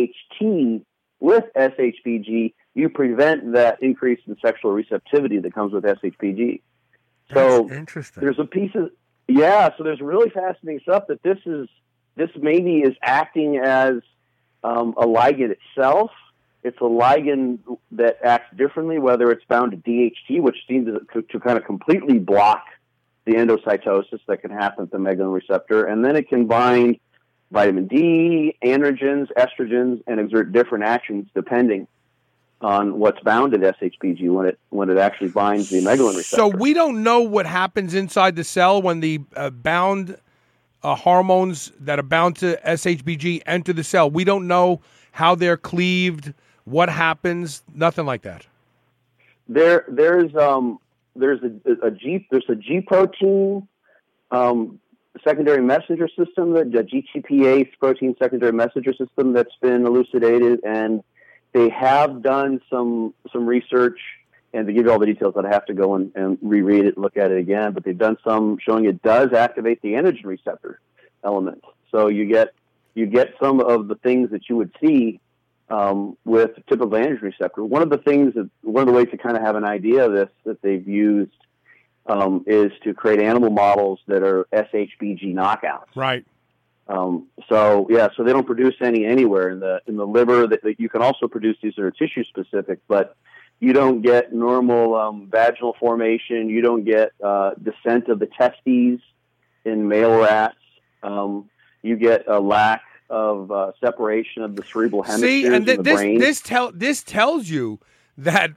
DHT with SHBG, you prevent that increase in sexual receptivity that comes with SHBG. So that's interesting. There's a piece of so there's really fascinating stuff that this maybe is acting as a ligand itself. It's a ligand that acts differently, whether it's bound to DHT, which seems to kind of completely block the endocytosis that can happen at the megalin receptor, and then it can bind vitamin D, androgens, estrogens, and exert different actions depending on what's bound to SHBG when it actually binds the megalin receptor. So we don't know what happens inside the cell when the bound hormones that are bound to SHBG enter the cell. We don't know how they're cleaved, what happens, nothing like that. there's a G protein secondary messenger system, the GTPase protein secondary messenger system that's been elucidated, and they have done some research. And to give you all the details, I'd have to go and reread it and look at it again. But they've done some showing it does activate the androgen receptor element. So you get some of the things that you would see with typical androgen receptor. One of the ways to kind of have an idea of this that they've used is to create animal models that are SHBG knockouts. Right. So they don't produce any anywhere in the liver. That you can also produce these that are tissue specific, but you don't get normal vaginal formation. You don't get descent of the testes in male rats. You get a lack of separation of the cerebral hemispheres in the brain. This tells you that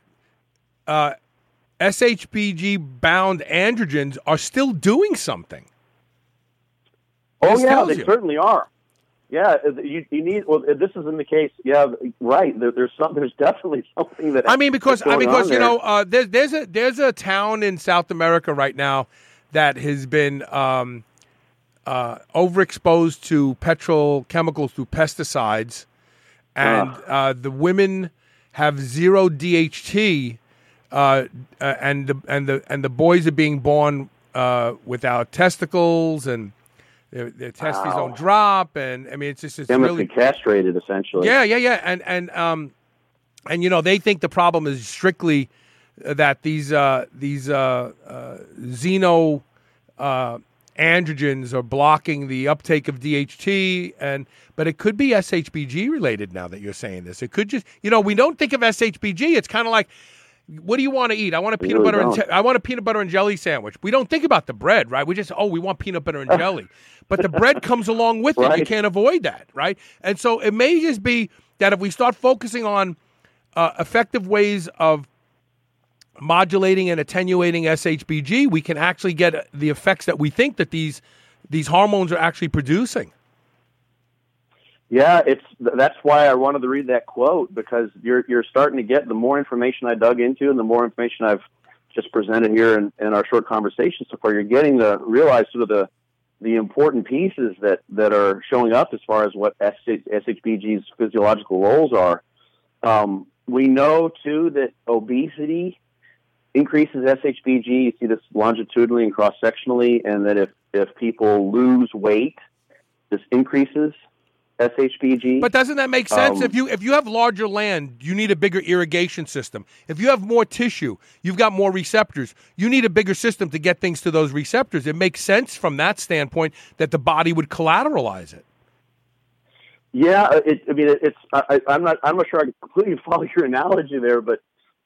SHBG-bound androgens are still doing something. Oh, yeah, they certainly are. Yeah, you need. Well, this isn't the case. Yeah, right. There's definitely something that. Because you know, there's a town in South America right now that has been overexposed to petrochemicals through pesticides, and the women have zero DHT, and the boys are being born without testicles and. Their testes don't drop, and I mean it's they must be castrated essentially. Yeah, and you know they think the problem is strictly that these xeno androgens are blocking the uptake of DHT, but it could be SHBG related. Now that you're saying this, it could just we don't think of SHBG. It's kind of like. What do you want to eat? I want a peanut butter and jelly sandwich. We don't think about the bread, right? We just we want peanut butter and jelly, but the bread comes along with it. Right. You can't avoid that, right? And so it may just be that if we start focusing on effective ways of modulating and attenuating SHBG, we can actually get the effects that we think that these hormones are actually producing. Yeah, that's why I wanted to read that quote, because you're starting to get the more information I dug into and the more information I've just presented here in our short conversation so far, you're getting to realize sort of the important pieces that are showing up as far as what SHBG's physiological roles are. We know, too, that obesity increases SHBG. You see this longitudinally and cross-sectionally, and that if people lose weight, this increases SHBG. But doesn't that make sense? If you have larger land, you need a bigger irrigation system. If you have more tissue, you've got more receptors. You need a bigger system to get things to those receptors. It makes sense from that standpoint that the body would collateralize it. Yeah, I'm not sure I completely follow your analogy there, but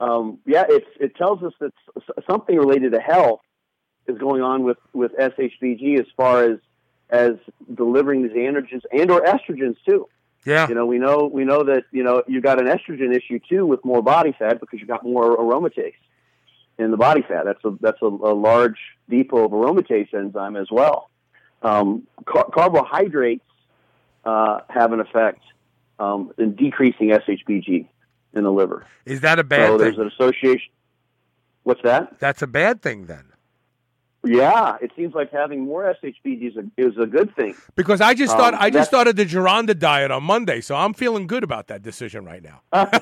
it tells us that something related to health is going on with SHBG as far as delivering these androgens and or estrogens too. Yeah. We know that, you got an estrogen issue too with more body fat because you got more aromatase in the body fat. That's a large depot of aromatase enzyme as well. Carbohydrates have an effect in decreasing SHBG in the liver. Is that a bad thing? There's an association. What's that? That's a bad thing then. Yeah, it seems like having more SHBG is a good thing. Because I just started the Geronda diet on Monday, so I'm feeling good about that decision right now.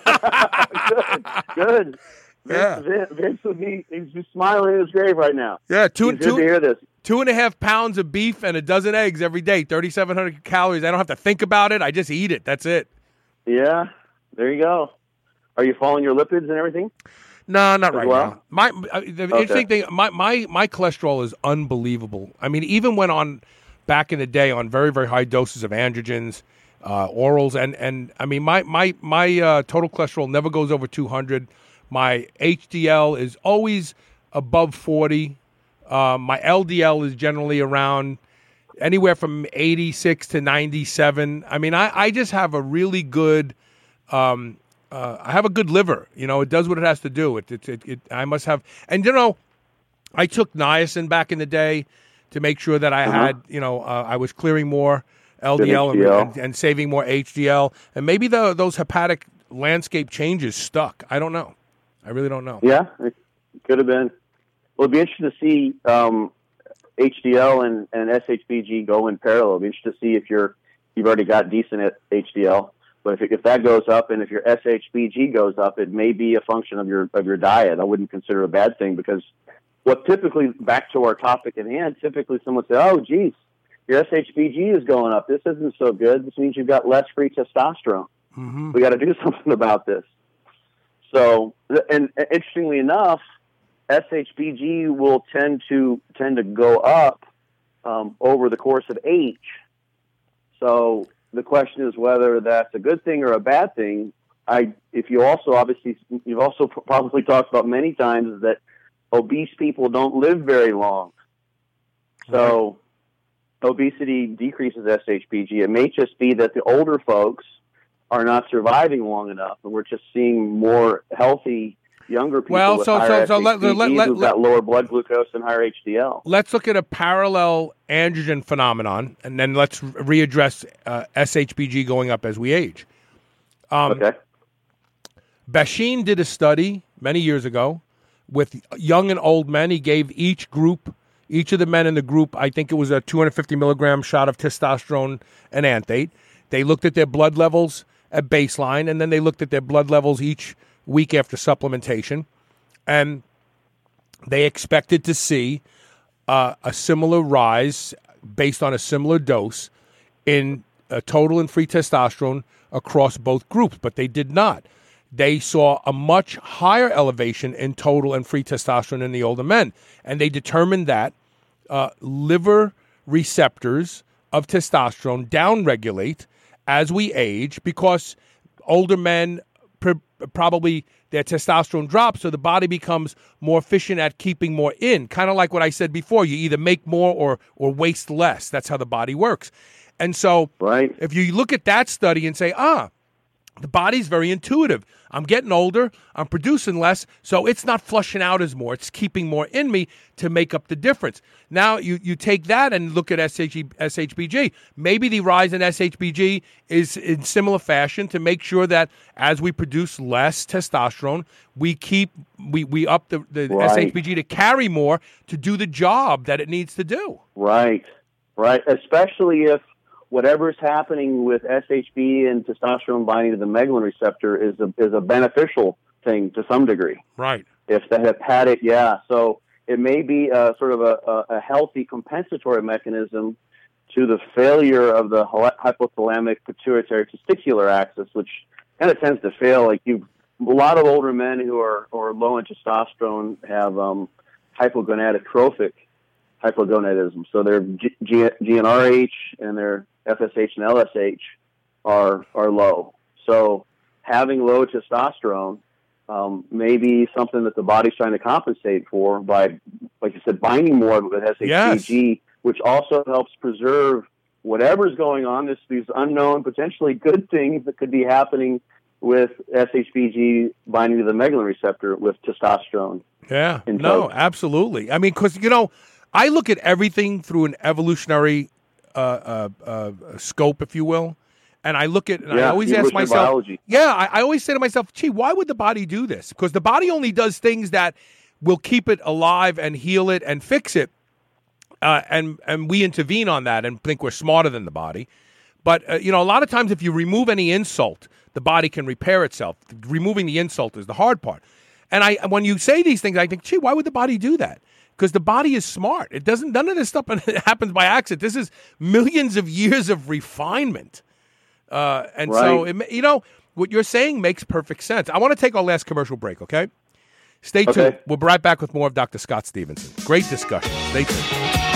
Good. Yeah. Vince he's just smiling in his grave right now. Yeah, good to hear this. 2.5 pounds of beef and a dozen eggs every day, 3,700 calories. I don't have to think about it. I just eat it. That's it. Yeah, there you go. Are you following your lipids and everything? No, not right now. Interesting thing, my cholesterol is unbelievable. I mean, even when on back in the day on very, very high doses of androgens, orals, and I mean, my total cholesterol never goes over 200. My HDL is always above 40. My LDL is generally around anywhere from 86 to 97. I mean, I just have a really good. I have a good liver. It does what it has to do. I must have, and I took niacin back in the day to make sure that I had, I was clearing more LDL and saving more HDL, and maybe those hepatic landscape changes stuck. I don't know. I really don't know. Yeah, it could have been. Well, it'd be interesting to see HDL and SHBG go in parallel. It'd be interesting to see if you've already got decent at HDL, but if that goes up and if your SHBG goes up, it may be a function of your diet. I wouldn't consider it a bad thing, because what typically, back to our topic at hand, typically someone would say, "Oh, geez, your SHBG is going up. This isn't so good. This means you've got less free testosterone. Mm-hmm. We got to do something about this." So, and interestingly enough, SHBG will tend to go up over the course of age. So the question is whether that's a good thing or a bad thing. You've also probably talked about many times that obese people don't live very long. So obesity decreases SHBG. It may just be that the older folks are not surviving long enough, and we're just seeing more healthy younger people with higher SHBG who've got lower blood glucose and higher HDL. Let's look at a parallel androgen phenomenon, and then let's readdress SHBG going up as we age. Okay. Basheen did a study many years ago with young and old men. He gave each of the men in the group, I think it was a 250 milligram shot of testosterone and anthate. They looked at their blood levels at baseline, and then they looked at their blood levels each week after supplementation, and they expected to see a similar rise based on a similar dose in total and free testosterone across both groups, but they did not. They saw a much higher elevation in total and free testosterone in the older men, and they determined that liver receptors of testosterone downregulate as we age, because older men probably their testosterone drops, so the body becomes more efficient at keeping more in. Kind of like what I said before, you either make more or waste less. That's how the body works. And so if you look at that study and say, the body's very intuitive. I'm getting older, I'm producing less, so it's not flushing out as more. It's keeping more in me to make up the difference. Now you take that and look at SHBG. Maybe the rise in SHBG is in similar fashion to make sure that as we produce less testosterone, we up the SHBG to carry more to do the job that it needs to do. Right. Especially if whatever's happening with SHB and testosterone binding to the megalin receptor is a beneficial thing to some degree. Right. If the hepatic, so it may be sort of a healthy compensatory mechanism to the failure of the hypothalamic pituitary testicular axis, which kind of tends to fail. Like a lot of older men who are low in testosterone have hypogonadotrophic hypogonadism. So their GnRH and their FSH and LSH are low. So having low testosterone may be something that the body's trying to compensate for by, like you said, binding more with SHBG, which also helps preserve whatever's going on, these unknown, potentially good things that could be happening with SHBG binding to the megalin receptor with testosterone. Yeah, no, absolutely. I mean, because, I look at everything through an evolutionary scope, if you will. And I look at, and I always ask myself, biology. I always say to myself, gee, why would the body do this? Because the body only does things that will keep it alive and heal it and fix it. And we intervene on that and think we're smarter than the body. But, a lot of times if you remove any insult, the body can repair itself. Removing the insult is the hard part. And when you say these things, I think, gee, why would the body do that? Because the body is smart. It doesn't. None of this stuff happens by accident. This is millions of years of refinement. So, what you're saying makes perfect sense. I want to take our last commercial break, okay? Stay tuned. We'll be right back with more of Dr. Scott Stevenson. Great discussion. Stay tuned.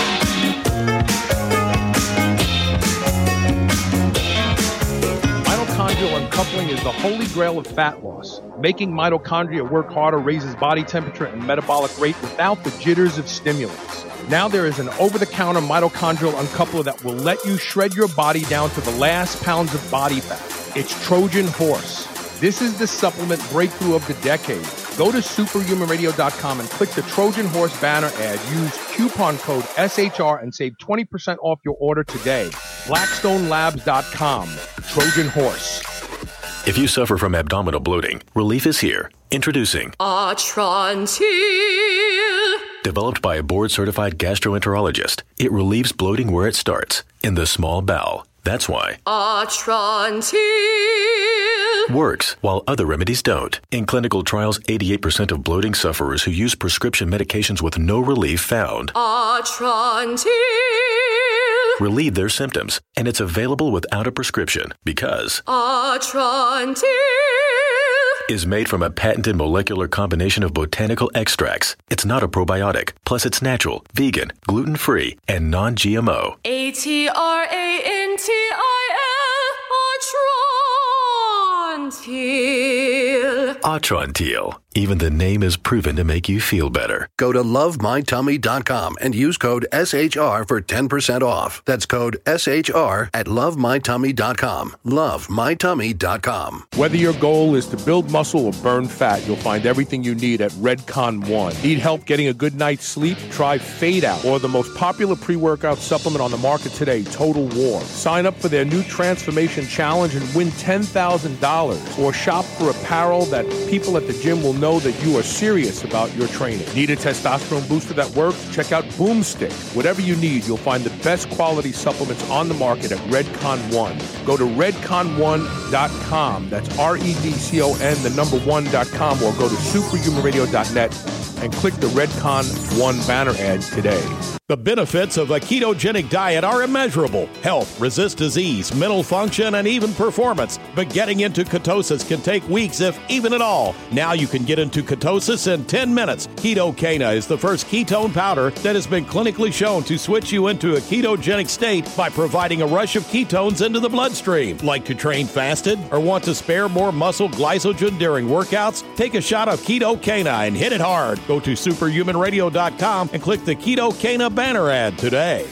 Mitochondrial uncoupling is the holy grail of fat loss. Making mitochondria work harder raises body temperature and metabolic rate without the jitters of stimulants. Now there is an over-the-counter mitochondrial uncoupler that will let you shred your body down to the last pounds of body fat. It's Trojan Horse. This is the supplement breakthrough of the decade. Go to superhumanradio.com and click the Trojan Horse banner ad. Use coupon code SHR and save 20% off your order today. BlackstoneLabs.com. Trojan Horse. If you suffer from abdominal bloating, relief is here. Introducing Atrantil. Developed by a board-certified gastroenterologist, it relieves bloating where it starts, in the small bowel. That's why Atrantil. Works, while other remedies don't. In clinical trials, 88% of bloating sufferers who use prescription medications with no relief found Atrantil. relieve their symptoms, and it's available without a prescription because Atrantil is made from a patented molecular combination of botanical extracts. It's not a probiotic. Plus, it's natural, vegan, gluten-free, and non-GMO. Atrantil. Atrantil. Atrantil. Even the name is proven to make you feel better. Go to lovemytummy.com and use code SHR for 10% off. That's code SHR at lovemytummy.com. Lovemytummy.com. Whether your goal is to build muscle or burn fat, you'll find everything you need at Redcon One. Need help getting a good night's sleep? Try Fade Out, or the most popular pre-workout supplement on the market today, Total War. Sign up for their new Transformation Challenge and win $10,000. Or shop for apparel that people at the gym will know that you are serious about your training. Need a testosterone booster that works? Check out Boomstick. Whatever you need, you'll find the best quality supplements on the market at Redcon One. Go to redcon1.com. That's REDCON, the number 1.com, or go to superhumanradio.net and click the Redcon One banner ad today. The benefits of a ketogenic diet are immeasurable. Health, resist disease, mental function, and even performance. But getting into ketosis can take weeks, if even at all. Now you can get into ketosis in 10 minutes. Ketocana is the first ketone powder that has been clinically shown to switch you into a ketogenic state by providing a rush of ketones into the bloodstream. Like to train fasted or want to spare more muscle glycogen during workouts? Take a shot of Ketocana and hit it hard. Go to superhumanradio.com and click the Ketocana banner ad today.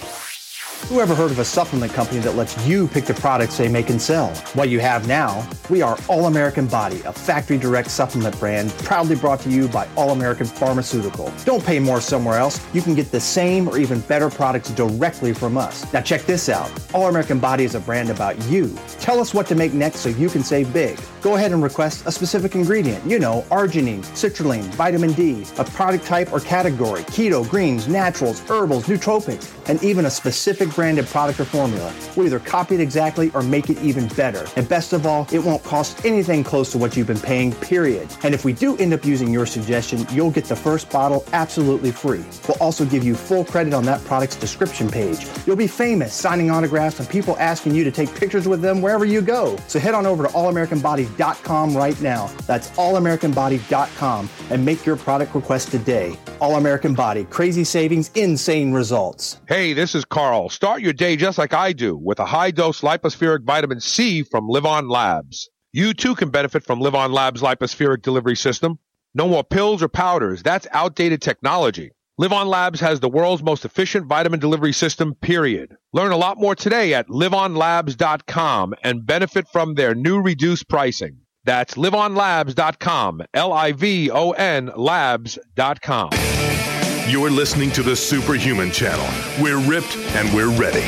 Who ever heard of a supplement company that lets you pick the products they make and sell? What you have now, we are All American Body, a factory direct supplement brand proudly brought to you by All American Pharmaceutical. Don't pay more somewhere else. You can get the same or even better products directly from us. Now check this out. All American Body is a brand about you. Tell us what to make next so you can save big. Go ahead and request a specific ingredient. You know, arginine, citrulline, vitamin D, a product type or category, keto, greens, naturals, herbals, nootropics, and even a specific branded product or formula. We'll either copy it exactly or make it even better. And best of all, it won't cost anything close to what you've been paying, period. And if we do end up using your suggestion, you'll get the first bottle absolutely free. We'll also give you full credit on that product's description page. You'll be famous signing autographs and people asking you to take pictures with them wherever you go. So head on over to allamericanbody.com right now. That's allamericanbody.com and make your product request today. All American Body, crazy savings, insane results. Hey, this is Carl. Start your day just like I do with a high-dose lipospheric vitamin C from Livon Labs. You too can benefit from Livon Labs' lipospheric delivery system. No more pills or powders. That's outdated technology. Livon Labs has the world's most efficient vitamin delivery system, period. Learn a lot more today at livonlabs.com and benefit from their new reduced pricing. That's livonlabs.com, Livon labs.com. You're listening to the Superhuman Channel. We're ripped and we're ready.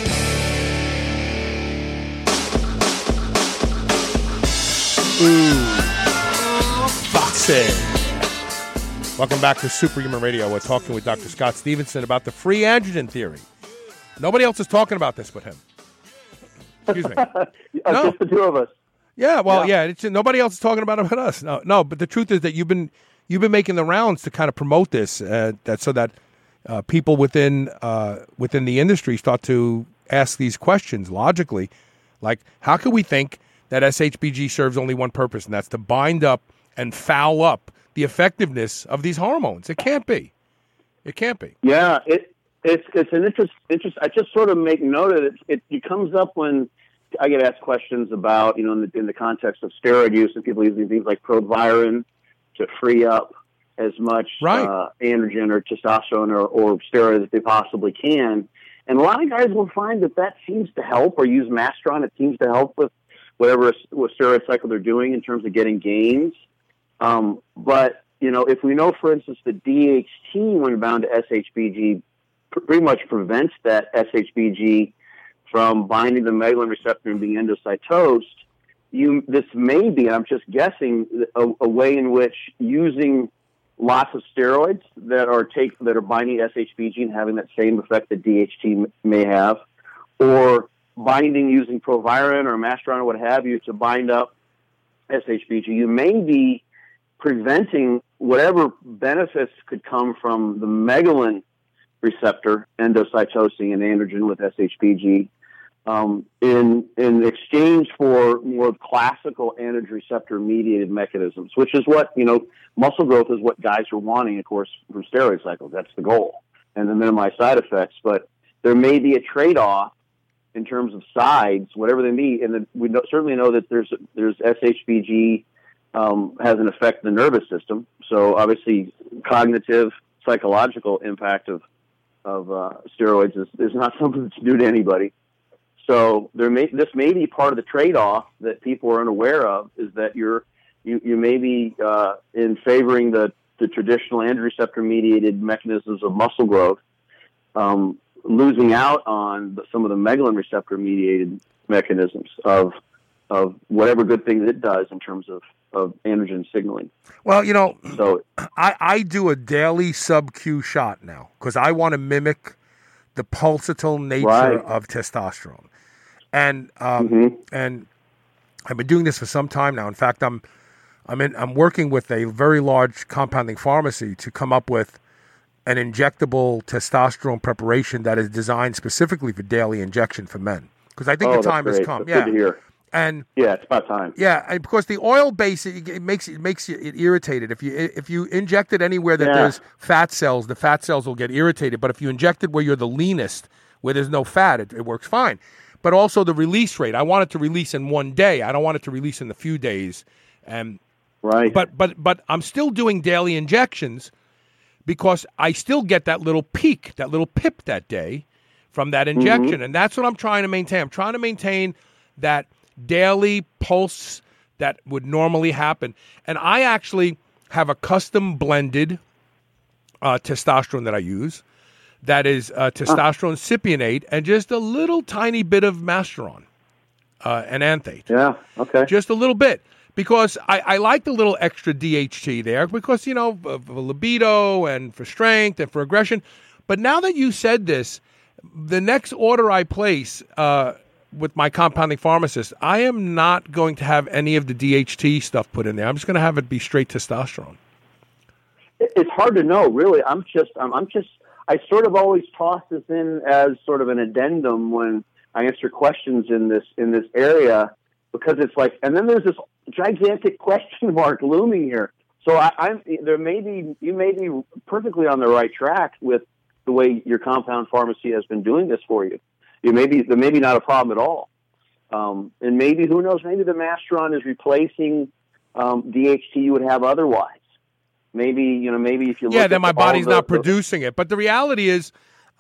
Ooh, boxing. Welcome back to Superhuman Radio. We're talking with Dr. Scott Stevenson about the free androgen theory. Nobody else is talking about this but him. Excuse me. No. Just the two of us. Yeah, well, yeah. It's, nobody else is talking about it but us. No. But the truth is that you've been making the rounds to kind of promote this, so that people within the industry start to ask these questions logically, like how can we think that SHBG serves only one purpose, and that's to bind up and foul up the effectiveness of these hormones? It can't be. It can't be. Yeah, it's an interest. I just sort of make note of it. It comes up when I get asked questions about, in the context of steroid use and people using things like Proviron to free up as much androgen or testosterone or steroids as they possibly can. And a lot of guys will find that seems to help, or use Mastron. It seems to help with whatever steroid cycle they're doing in terms of getting gains. But, if we know, for instance, the DHT when bound to SHBG pretty much prevents that SHBG from binding the megalin receptor and being endocytosed, this may be, and I'm just guessing, a way in which using lots of steroids that are binding SHBG and having that same effect that DHT may have, or binding using Proviron or Masteron or what have you to bind up SHBG, you may be preventing whatever benefits could come from the megalin receptor endocytosing an androgen with SHBG in exchange for more classical androgen receptor mediated mechanisms, which is what, muscle growth is what guys are wanting, of course, from steroid cycles. That's the goal, and to minimize side effects. But there may be a trade-off in terms of sides, whatever they be, and we certainly know that there's SHBG has an effect in the nervous system. So obviously, cognitive, psychological impact of steroids is not something that's new to anybody. So this may be part of the trade-off that people are unaware of, is that you may be in favoring the traditional androgen receptor mediated mechanisms of muscle growth, losing out on some of the megalin receptor mediated mechanisms of whatever good things it does in terms of androgen signaling. Well, so I do a daily sub-Q shot now because I want to mimic the pulsatile nature of testosterone. And and I've been doing this for some time now. In fact, I'm working with a very large compounding pharmacy to come up with an injectable testosterone preparation that is designed specifically for daily injection for men. Because I think the time has come. That's good to hear. And it's about time. Yeah, and because the oil base it makes it irritated. If you inject it anywhere that there's fat cells, the fat cells will get irritated. But if you inject it where you're the leanest, where there's no fat, it works fine. But also the release rate. I want it to release in one day. I don't want it to release in a few days. Right. But I'm still doing daily injections because I still get that little peak, that little pip that day from that injection. And that's what I'm trying to maintain. I'm trying to maintain that daily pulse that would normally happen. And I actually have a custom blended testosterone that I use that is testosterone cypionate and just a little tiny bit of masteron and anthate. Yeah, okay. Just a little bit. Because I like the little extra DHT there because, for libido and for strength and for aggression. But now that you said this, the next order I place with my compounding pharmacist, I am not going to have any of the DHT stuff put in there. I'm just going to have it be straight testosterone. It's hard to know, really. I sort of always toss this in as sort of an addendum when I answer questions in this area, because it's like, and then there's this gigantic question mark looming here. So you may be perfectly on the right track with the way your compound pharmacy has been doing this for you. There may be not a problem at all. And maybe, who knows, maybe the Masteron is replacing DHT you would have otherwise. Maybe if you look at then my body's not producing it. But the reality is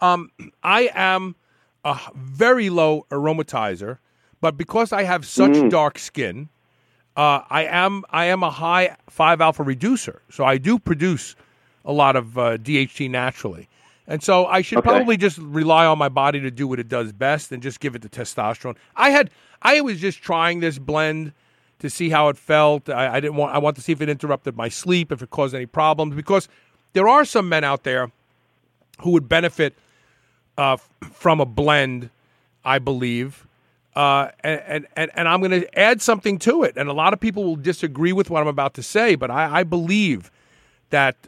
I am a very low aromatizer, but because I have such dark skin, I am a high 5-alpha reducer. So I do produce a lot of DHT naturally. And so I should probably just rely on my body to do what it does best and just give it the testosterone. I was just trying this blend to see how it felt. I want to see if it interrupted my sleep, if it caused any problems, because there are some men out there who would benefit from a blend, I believe. And I'm going to add something to it. And a lot of people will disagree with what I'm about to say, but I believe that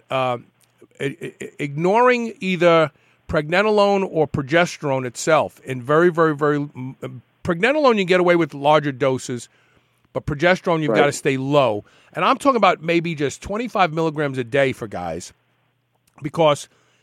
ignoring either pregnenolone or progesterone itself in very, very, very... Pregnenolone, you get away with larger doses, but progesterone, you've got to stay low. And I'm talking about maybe just 25 milligrams a day for guys, because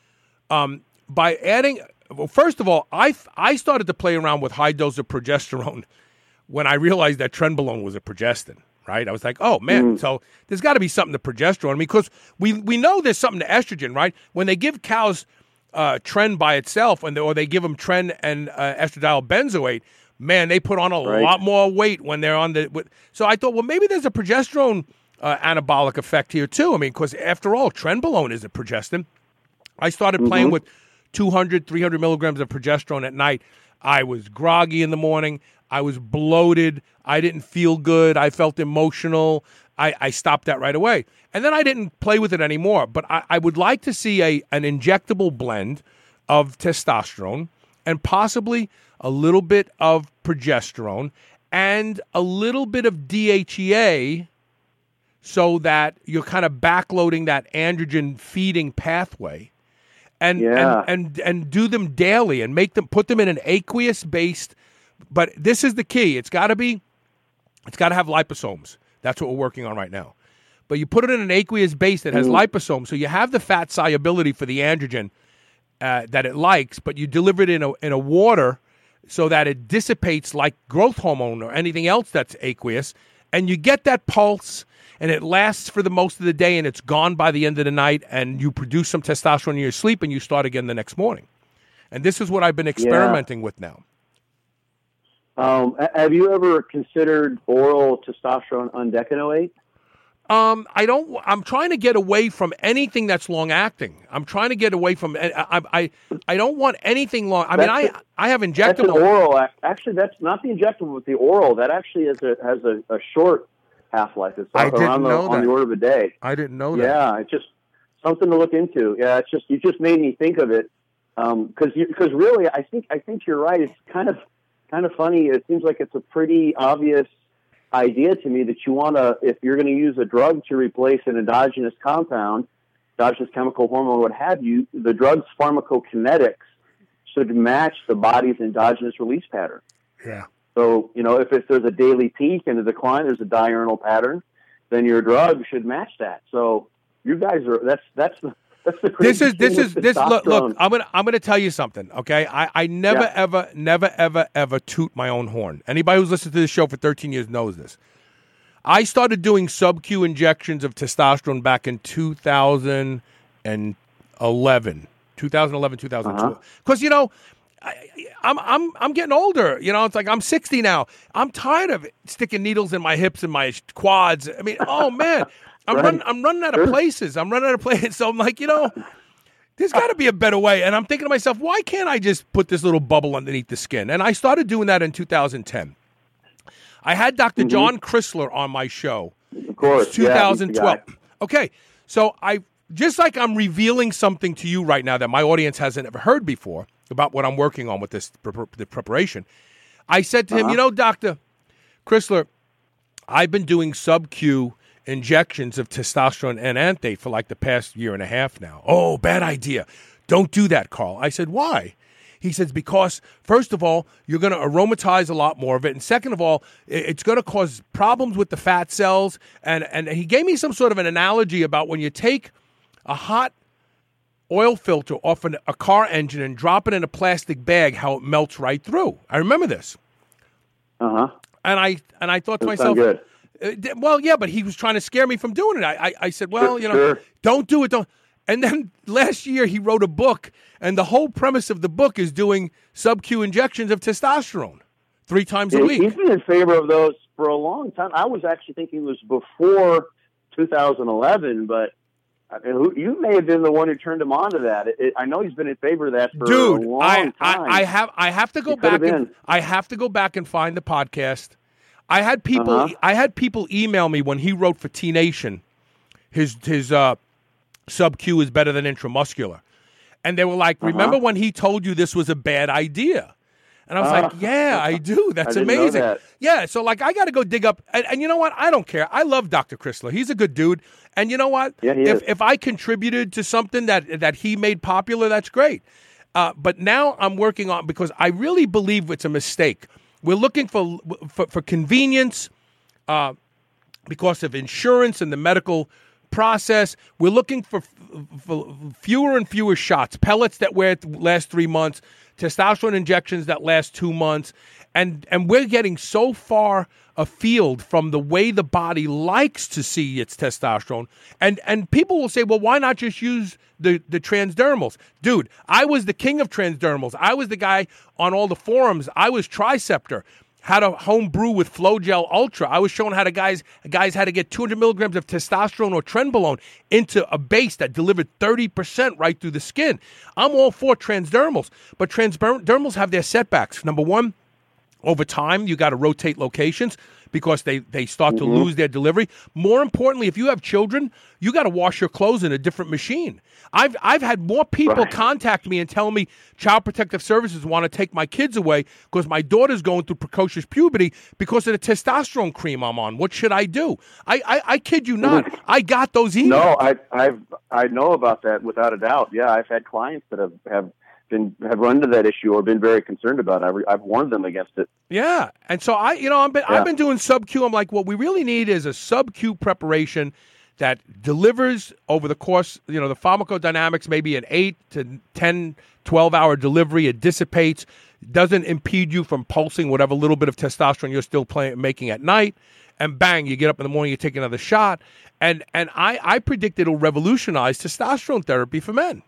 by adding... Well, first of all, I started to play around with high dose of progesterone when I realized that trenbolone was a progestin, right? I was like, oh, man, so there's got to be something to progesterone, because we know there's something to estrogen, right? When they give cows tren by itself, or they give them tren and estradiol benzoate, man, they put on a lot more weight when they're on the... So I thought, well, maybe there's a progesterone anabolic effect here, too. I mean, because after all, trenbolone is a progestin. I started playing with 200, 300 milligrams of progesterone at night. I was groggy in the morning. I was bloated. I didn't feel good. I felt emotional. I stopped that right away. And then I didn't play with it anymore. But I would like to see an injectable blend of testosterone and possibly a little bit of progesterone and a little bit of DHEA so that you're kind of backloading that androgen feeding pathway. And do them daily and put them in an aqueous based. But this is the key. It's got to have liposomes. That's what we're working on right now. But you put it in an aqueous base that has liposomes, so you have the fat solubility for the androgen that it likes, but you deliver it in a water so that it dissipates like growth hormone or anything else that's aqueous, and you get that pulse, and it lasts for the most of the day, and it's gone by the end of the night, and you produce some testosterone in your sleep, and you start again the next morning. And this is what I've been experimenting with now. Have you ever considered oral testosterone undecanoate? I'm trying to get away from anything that's long acting. I'm trying to get away from. I don't want anything long. I have injectable. That's an oral. Actually, that's not the injectable, but the oral. That actually has a short half-life. It's on the order of a day. I didn't know that. Yeah, it's just something to look into. Yeah, it's just you just made me think of it because really I think you're right. It's kind of funny. It seems like it's a pretty obvious idea to me that you want to, if you're going to use a drug to replace an endogenous compound, endogenous chemical hormone, what have you, the drug's pharmacokinetics should match the body's endogenous release pattern. Yeah. So, if there's a daily peak and a decline, there's a diurnal pattern, then your drug should match that. So you guys are, that's the crazy look, I'm gonna tell you something, okay? I never ever toot my own horn. Anybody who's listened to this show for 13 years knows this. I started doing sub-Q injections of testosterone back in 2011, 2012. Because I'm getting older. It's like I'm 60 now. I'm tired of sticking needles in my hips and my quads. I mean, oh man. I'm running out of places. So I'm like, there's got to be a better way. And I'm thinking to myself, why can't I just put this little bubble underneath the skin? And I started doing that in 2010. I had Dr. John Chrysler on my show. Of course. 2012. Okay. So just like I'm revealing something to you right now that my audience hasn't ever heard before about what I'm working on with the preparation, I said to him, Dr. Chrysler, I've been doing sub-Q injections of testosterone and anthate for like the past year and a half now. Oh, bad idea. Don't do that, Carl. I said, why? He says, because first of all, you're going to aromatize a lot more of it. And second of all, it's going to cause problems with the fat cells. And he gave me some sort of an analogy about when you take a hot oil filter off a car engine and drop it in a plastic bag, how it melts right through. I remember this. Uh-huh. And I thought to myself, good. Well, yeah, but he was trying to scare me from doing it. I said, well, sure. Don't do it. Don't. And then last year he wrote a book, and the whole premise of the book is doing sub-Q injections of testosterone 3 times a week. He's been in favor of those for a long time. I was actually thinking it was before 2011, but you may have been the one who turned him on to that. I know he's been in favor of that for a long time. I have to go back. I have to go back and find the podcast. I had people email me when he wrote for T Nation. His sub-Q is better than intramuscular, and they were like, "Remember when he told you this was a bad idea?" And I was like, "Yeah, I do. That's amazing." That. Yeah, so like I got to go dig up, and you know what? I don't care. I love Dr. Chrysler. He's a good dude, and you know what? Yeah, he is. If I contributed to something that he made popular, that's great. But now I'm working on, because I really believe it's a mistake. We're looking for convenience because of insurance and the medical process. We're looking for fewer and fewer shots, pellets that last 3 months, testosterone injections that last 2 months, and we're getting so far afield from the way the body likes to see its testosterone. And people will say, well, why not just use the transdermals? Dude, I was the king of transdermals. I was the guy on all the forums. I was Triceptor. How to home brew with Flowgel Ultra. I was showing how guys had to get 200 milligrams of testosterone or trenbolone into a base that delivered 30% right through the skin. I'm all for transdermals, but transdermals have their setbacks. Number one, Over time, you got to rotate locations because they start to lose their delivery. More importantly, if you have children, you got to wash your clothes in a different machine. I've had more people contact me and tell me Child Protective Services want to take my kids away because my daughter's going through precocious puberty because of the testosterone cream I'm on. What should I do? I kid you not. I got those emails. No, I know about that without a doubt. Yeah, I've had clients that have run into that issue or been very concerned about it. I've warned them against it. Yeah, and so I've been doing sub-Q. I'm like, what we really need is a sub-Q preparation that delivers over the course, the pharmacodynamics, maybe an 8 to 10, 12-hour delivery. It dissipates, doesn't impede you from pulsing whatever little bit of testosterone you're still making at night, and bang, you get up in the morning, you take another shot. And I predict it'll revolutionize testosterone therapy for men.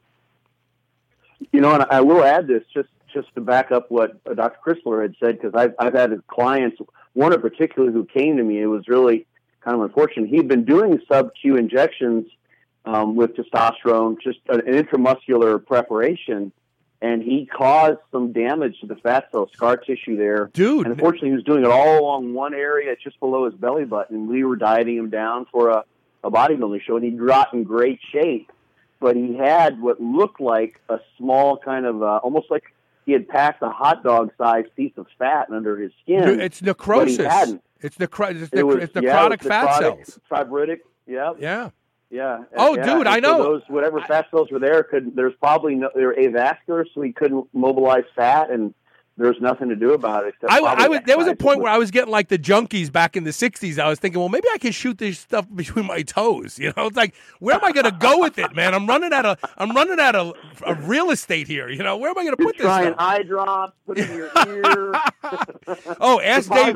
And I will add this just to back up what Dr. Chrysler had said, because I've had clients, one in particular who came to me, it was really kind of unfortunate. He'd been doing sub-Q injections with testosterone, just an intramuscular preparation, and he caused some damage to the fat cell scar tissue there. Dude. And unfortunately, he was doing it all along one area just below his belly button. We were dieting him down for a bodybuilding show, and he got in great shape. But he had what looked like a small kind of, almost like he had packed a hot dog-sized piece of fat under his skin. It's necrosis. But he hadn't. It's necrotic fat cells. Fibrotic, yeah. Yeah. Oh, yeah. Dude, and I know. Those whatever fat cells were there, there's probably they were avascular, so he couldn't mobilize fat, and there's nothing to do about it. There was a point where I was getting like the junkies back in the 60s. I was thinking, well, maybe I can shoot this stuff between my toes. It's like, where am I going to go with it, man? I'm running out of real estate here. Where am I going to put this stuff? Try an eye drop, put it in your ear. Oh, ask Dave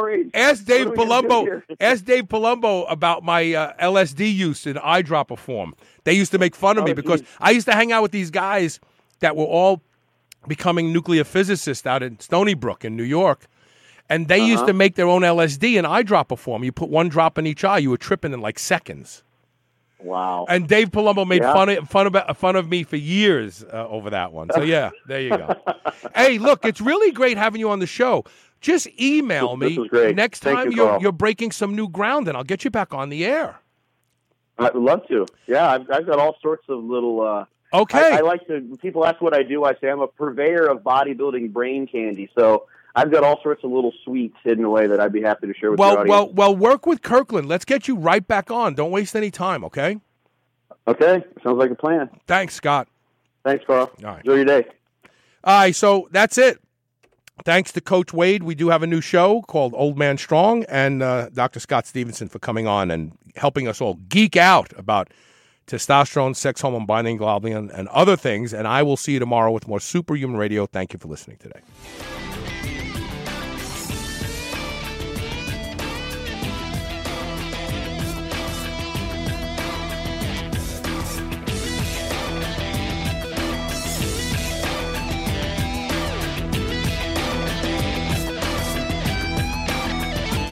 Palumbo. Ask Dave Palumbo about my LSD use in eyedropper form. They used to make fun of me because I used to hang out with these guys that were all becoming nuclear physicists out in Stony Brook in New York. And they used to make their own LSD in eyedropper form. You put one drop in each eye, you were tripping in like seconds. Wow. And Dave Palumbo made fun of me for years over that one. So, yeah, there you go. Hey, look, it's really great having you on the show. Just email me next time you're breaking some new ground, and I'll get you back on the air. I'd love to. Yeah, I've got all sorts of little... Okay. I like to, people ask what I do. I say I'm a purveyor of bodybuilding brain candy. So I've got all sorts of little sweets hidden away that I'd be happy to share with your audience. Well, work with Kirkland. Let's get you right back on. Don't waste any time, okay? Okay. Sounds like a plan. Thanks, Scott. Thanks, Carl. All right. Enjoy your day. All right, so that's it. Thanks to Coach Wade. We do have a new show called Old Man Strong, and Dr. Scott Stevenson for coming on and helping us all geek out about testosterone, sex hormone binding globulin, and other things. And I will see you tomorrow with more Superhuman Radio. Thank you for listening today.